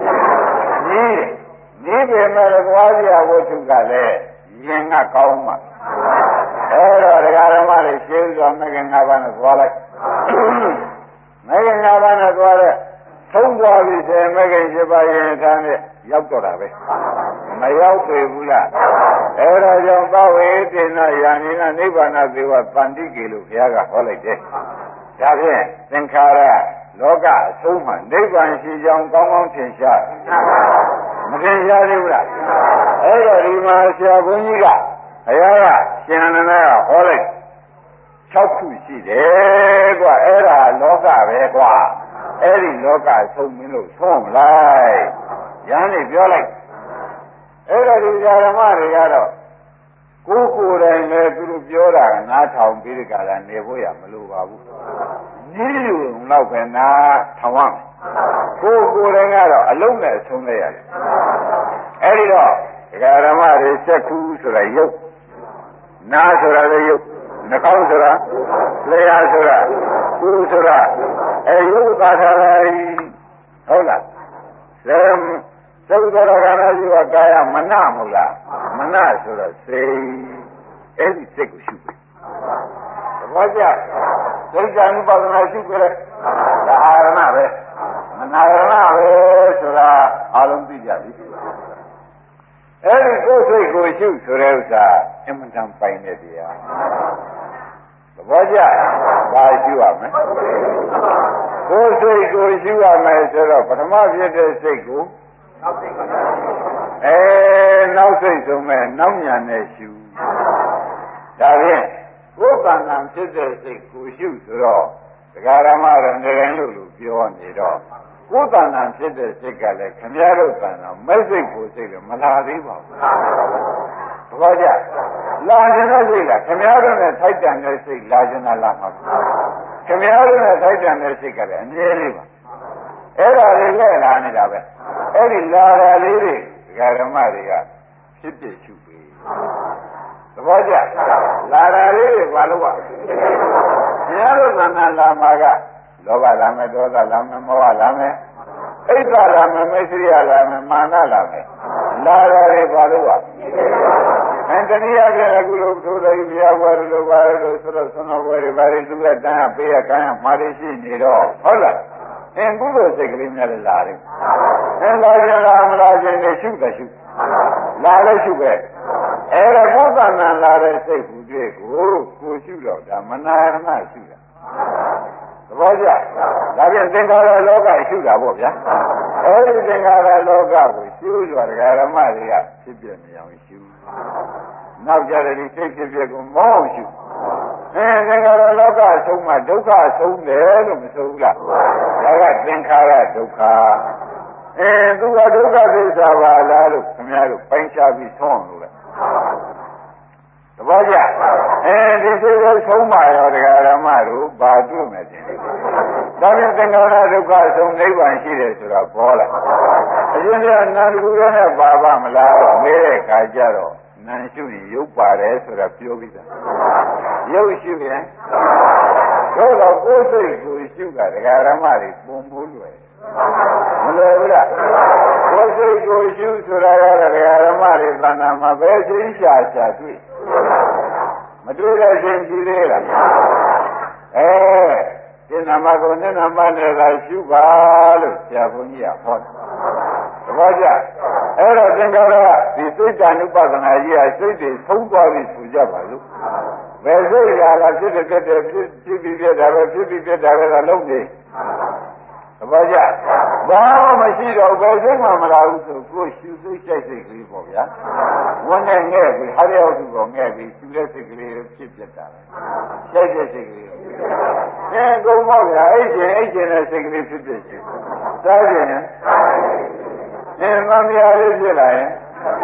ဒီပေမဲ့သွားကြဝတ္ထုကလည်းရင်ကကောင်းမှာအဲ့တော့ဒကာဓမ္မတွေရှင်းစွာမဂ္ဂင်၅ပါးနဲ့သွားလိုက်မဂ္ဂင်၅ပါးနဲ့သွားတဲ့သုံးသွားပြီဆိုရင်မဂ္ဂင်7ပါးရင်ထားနဲ့ရောက်တော့တာပဲမရောက်ပေဘူးလားအဲ့ဒါကြောင့်သဝေတေနယာနိနနိဗ္ဗာန်သေဝတန္တိကေလို့ဘုရားကဟောလိုက်တယ်ဒါဖြင့်သင်္ခါရလောကအဆုံးမှာနိဗ္ဗာန်ရှိကြောင်းကောင်းကောင်းထင်ရှားမထင်ရှားသေးဘူးလားအဲ့တော့ဒီမှာဆရာဘုန်းကြီးကဘုရားကရှင်အနန္ဒကဟောလိုက်6ခုရှိတယ်ကွာအဲ့ဒါလောကပဲကွာအဲ့ဒီလောကဆုံးမင်းလို့ဆုံးမလိုက်ရဟန်းတွေပြောလိုက်အဲ့တော့ဒီဓမ္မတွေကတော့ကိုယ်ကိုယ်တိုင်လည်းသူတို့ပြောတာနားထောင်ပြီးဒီကလာနေဖို့ရမလိုပါဘူးကြီးယူတော့ပဲနားထောင်ရမယ်ကိုယ်ကိုယ်တိုင်ကတော့အလုံးနဲ့ဆုံးလိုက်ရတယ်အဲ့ဒီတော့ဒီကဓမ္မတွေစက်ခုဆိုတာရုပ်နားဆိုတာလည်းရုပ်နှာခေါင်းဆိုတာလျှာဆိုတာကိုယ်ဆိုတာရုပ်သာထားလိုက်ဟုတ်လားသုဒ္ဓရကနာကြီးကကာယမနမဟုတ်လားမနဆိုတော့စိတ်အဲ့ဒီစိတ်ကိုရှုတယ်သဘောကျစိတ်ကံဥပဒနာရှုကြတယ်ဒါအာရဏပဲမနာရဏပဲဆိုတာအလုံးသိကြပြီအဲ့ဒီကိုယ်စိတ်ကိုရှုဆိုတဲ့ဥစ္စာအမှန်တန်ပိုင်တဲ့တရားသဘောကျဘာရှုရမလဲကိုယ်စိတ်ကိုရှုရမယ်ဆိုတော့ပထမဖြစ်တဲ့စိတ်ကိုနောက်စိတ်ဆုံးမဲ့နောက်ညာနဲ့ရှုဒါဖြင့်ကိုယ်ကံကံဖြစ်တဲ့စိတ်ကိုရှုဆိုတော့ဒကာရမရနေတယ်လို့ပြောနေတော့ကိုယ်ကံကံဖြစ်တဲ့စိတ်ကလည်းခမည်းတော်ကံတော့မဲ့စိတ်ကိုစိတ်လည်းမလာသေးပါဘူးသဘောကျလာခြင်းတဲ့စိတ်ကခမည်းတော်နဲ့ထိုက်တန်တဲ့စိတ်လာခြင်းလားလာမှာခမည်းတော်နဲ့ထိုက်တန်တဲ့စိတ်ကလည်းအမြဲလေးပါအဲ့ဒါလေးလဲလာနေတာပဲအဲ့ဒီလာတာလေးတွေဓမ္မတွေကဖြစ်ဖြစ်ရှုပြီးသဘောကျလာတာလေးတွေဘာလို့ပါဘုရားတို့သံဃာလာမှာကလောဘလာမယ်ဒေါသလာမယ်မောဟလာမယ်အိတ်သာလာမယ်မိတ်ဆွေရလာမယ်မာနလာမယ်လာတာတွေဘာလို့ပါတနည်းအားဖြင့်အခုလိုသို့တော်ဘုရားဘွယ်လိုပါလို့ဆိုတော့ဆွမ်းတော်ဘွယ်တွေဘာတွေသူကတန်းရပေးရကမ်းရမှာတွေရှိနေတော့ဟုတ်လားကုသိုလ်စိတ်ကလေးများလည်းလာတယ်လာကြလားမလာခြင်းနဲ့ရှုတယ်ရှုလာလည်းရှုပဲအဲ့ဒါကိုယ်ကံလာတဲ့စိတ်ဟူတွေ့ကိုရှုတော့ဒါမနာရဏရှုတာသဘောကျဒါပြန်သင်္ခါရလောကရှုတာပေါ့ဗျာအဲ့ဒီသင်္ခါရလောကကိုရှုလို့ဒကာရမတွေကဖြစ်ပြနေအောင်ရှုနောက်ကြတဲ့ဒီစိတ်ဖြစ်ပြကိုမောင်းရှုသင်္ခါရလောကဆုံးမှဒုက္ခဆုံးတယ်လို့မဆိုဘူးလားဒါကသင်္ခါရဒုက္ခသူကဒုက္ခသစ္စာပါလားလို့ခင်ဗျားတို့ပိုင်းခြားပြီးဆုံးအောင်လို့လေသဘောကျဒီစိတ်ကိုဆုံးပါရောတရားဓမ္မတို့ဘာတွေ့မယ်တင်ဒါပြန်သင်္ခါရဒုက္ခဆုံးနိဗ္ဗာန်ရှိတယ်ဆိုတာပေါ်လာအရင်ကနာတကူရနဲ့ပါပါမလားတော့မေးတဲ့အခါကျတော့နာရှုရင်ရုပ်ပါတယ်ဆိုတာပြောပြီးသားရုပ်ရှုရင်တော့ကိုယ်စိတ်ကိုရှုတာတရားဓမ္မတွေပုံမိုးလွယ်မလွယ်ဘူးလားကိုယ်စိတ်ကိုရှုဆိုတာကတရားဓမ္မတွေသဏ္ဍာန်မှာပဲချင်းရှာတွေ့မတွေ့တဲ့ချင်းရှိသေးလားဒီနမကိုနဲ့နမနဲ့သာရှုပါလို့ဆရာဘုန်းကြီးကဟောတယ်သဘောကျအဲ့တော့သင်္ခါရဒီစိတ်တ ानु ပဒနာကြီးဟာစိတ်တွေဆုံးသွားပြီဆိုကြပါလို့ဘယ်စိတ်ကလာဖြစ်တဲ့ဖြစ်ပြီးပြတာပဲဖြစ်ပြီးပြတာပဲကလုံးနေသဘောကျဘာမှမရှိတော့ဘယ်စိတ်မှမလာဘူးဆိုကိုယ်ရှုစိတ်စိတ်ကလေးပေါ့ဗျာဝန်နဲ့ငဲ့ပြီးဟာရရောက်သူကိုငဲ့ပြီးရှုတဲ့စိတ်ကလေးဖြစ်ပြတာပဲစိတ်စိတ်ကလေးကုံမောက်ဗျာအိတ်ကျင်တဲ့စိတ်ကလေးဖြစ်ဖြစ်ရှုစားကျင်သံဃာလေးဖြစ်လာရင်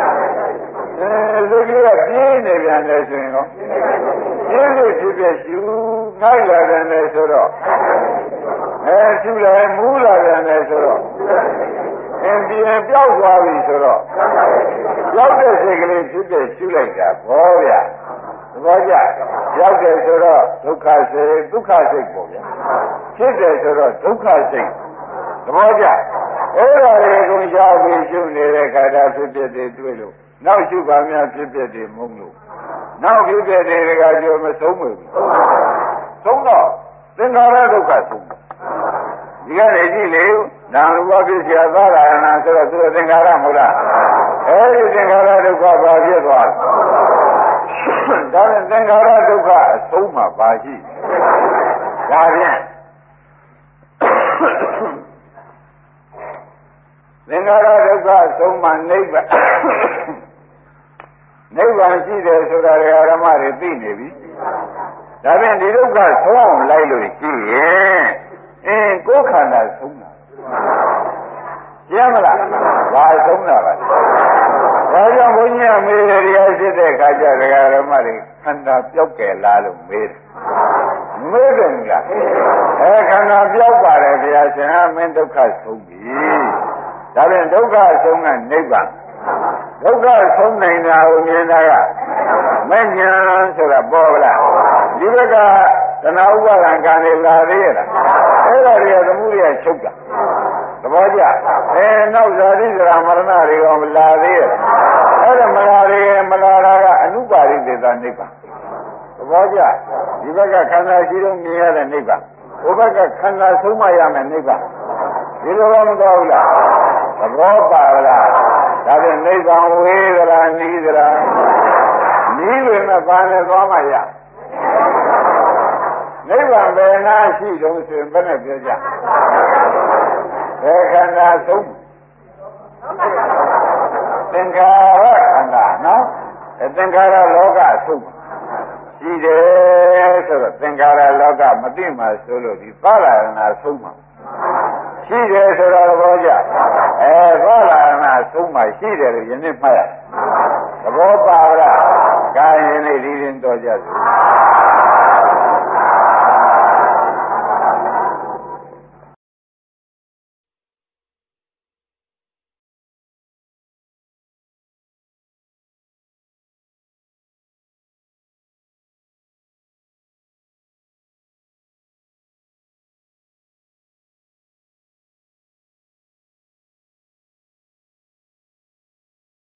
စိတ်ကလေးကပြင်းနေပြန်တယ်ဆိုရင်တော့ပြင်းလို့ဖြစ်ဖြစ်ရှုနိုင်လာတယ်ဆိုတော့ရှုတယ်မူးလာတယ်ဆိုတော့ပြန်ပြောက်သွားပြီဆိုတော့ပြောက်တဲ့စိတ်ကလေးဖြစ်ဖြစ်ရှုလိုက်တာဘောဗျာသဘောကျပြောက်တယ်ဆိုတော့ဒုက္ခစိတ်ဒုက္ခစိတ်ပေါ့ဗျာဖြစ်တယ်ဆိုတော့ဒုက္ခစိတ်သဘောကျအဲ့ဒါတွေကိုရှားပြီးရှုနေတဲ့ခါတာဖြစ်ဖြစ်တွေတွေ့လို့နောက်ရှုပါများဖြစ်ဖြစ်တွေမုန်းလို့နောက်ဖြစ်ဖြစ်တွေကကြောမဆုံးဘူးဆုံးတော့သင်္ခါရဒုက္ခဆုံးဒီကနေ့ကြည့်လေနာရူပဖြစ်เสียသားရဏဆိုတော့သူသင်္ခါရမဟုတ်လားအဲဒီသင်္ခါရဒုက္ခဘာဖြစ်သွားဒါနဲ့သင်္ခါရဒုက္ခအဆုံးမှာပါရှိဒါဖြင့်သင်္ခါရဒုက္ခဆုံးမှနိဗ္ဗာန်နိဗ္ဗာန်ရှိတယ်ဆိုတာဓမ္မတွေသိနေပြီဒါဖြင့်ဒီဒုက္ခဆုံးအောင်လိုက်လို့ရှိရင်ကိုယ်ခန္ဓာဆုံးတာရှင်းမလားဘာဆုံးတာပါဒါကြောင့်ဘုန်းကြီးကမေးတယ်တရားဖြစ်တဲ့အခါကျဓမ္မတွေခန္ဓာပြောက်ကြလားလို့မေးတယ်မေးတယ်လားခန္ဓာပြောက်ပါတယ်ဘုရားရှင်ဟာမင်းဒုက္ခဆုံးပြီဒါဖြင့်ဒုက္ခဆုံးကနိဗ္ဗာန်ဒုက္ခဆုံးနိုင်တာကိုမြင်တာကမဉ္ဇဉ်ဆိုတာပေါ်လားဒီဘက်ကတဏှာဥပါဒံကံတွေလာသေးရလားအဲ့ဒါတွေကသမှုတွေကချုပ်တာသဘောကျနောက်ဇာတိဇရာမရဏတွေရောမလာသေးရအဲ့ဒါမလာသေးမလာတာကအနုပါရိသေသနိဗ္ဗာန်သဘောကျဒီဘက်ကခန္ဓာရှိတော့မြင်ရတဲ့နိဗ္ဗာန်ဟိုဘက်ကခန္ဓာဆုံးမရမယ်နိဗ္ဗာန်ဒီလိုတော့မတော်ဘူးလားသဘောပါလားဒါဖြင့်နိဗ္ဗာန်ဝေးသလားနီးသလားနီးလို့နဲ့ပါနဲ့သွားမှရနိဗ္ဗာန်ဘယ်နာရှိတုံးဆိုရင်ဘယ်နဲ့ပြောကြဘယ်ခန္ဓာဆုံးသင်္ခါရခန္ဓာနော်သင်္ခါရလောကဆုံးရှိတယ်ဆိုတော့သင်္ခါရလောကမသိမှဆိုလို့ဒီပါဠာနာဆုံးမှာရှိတယ်ဆိုတော့သဘောကျပါဠာနာဆုံးမှာရှိတယ်လို့ယနေ့မှတ်ရသဘောပါလားကာယနေဒီရင်တော်ကြစို့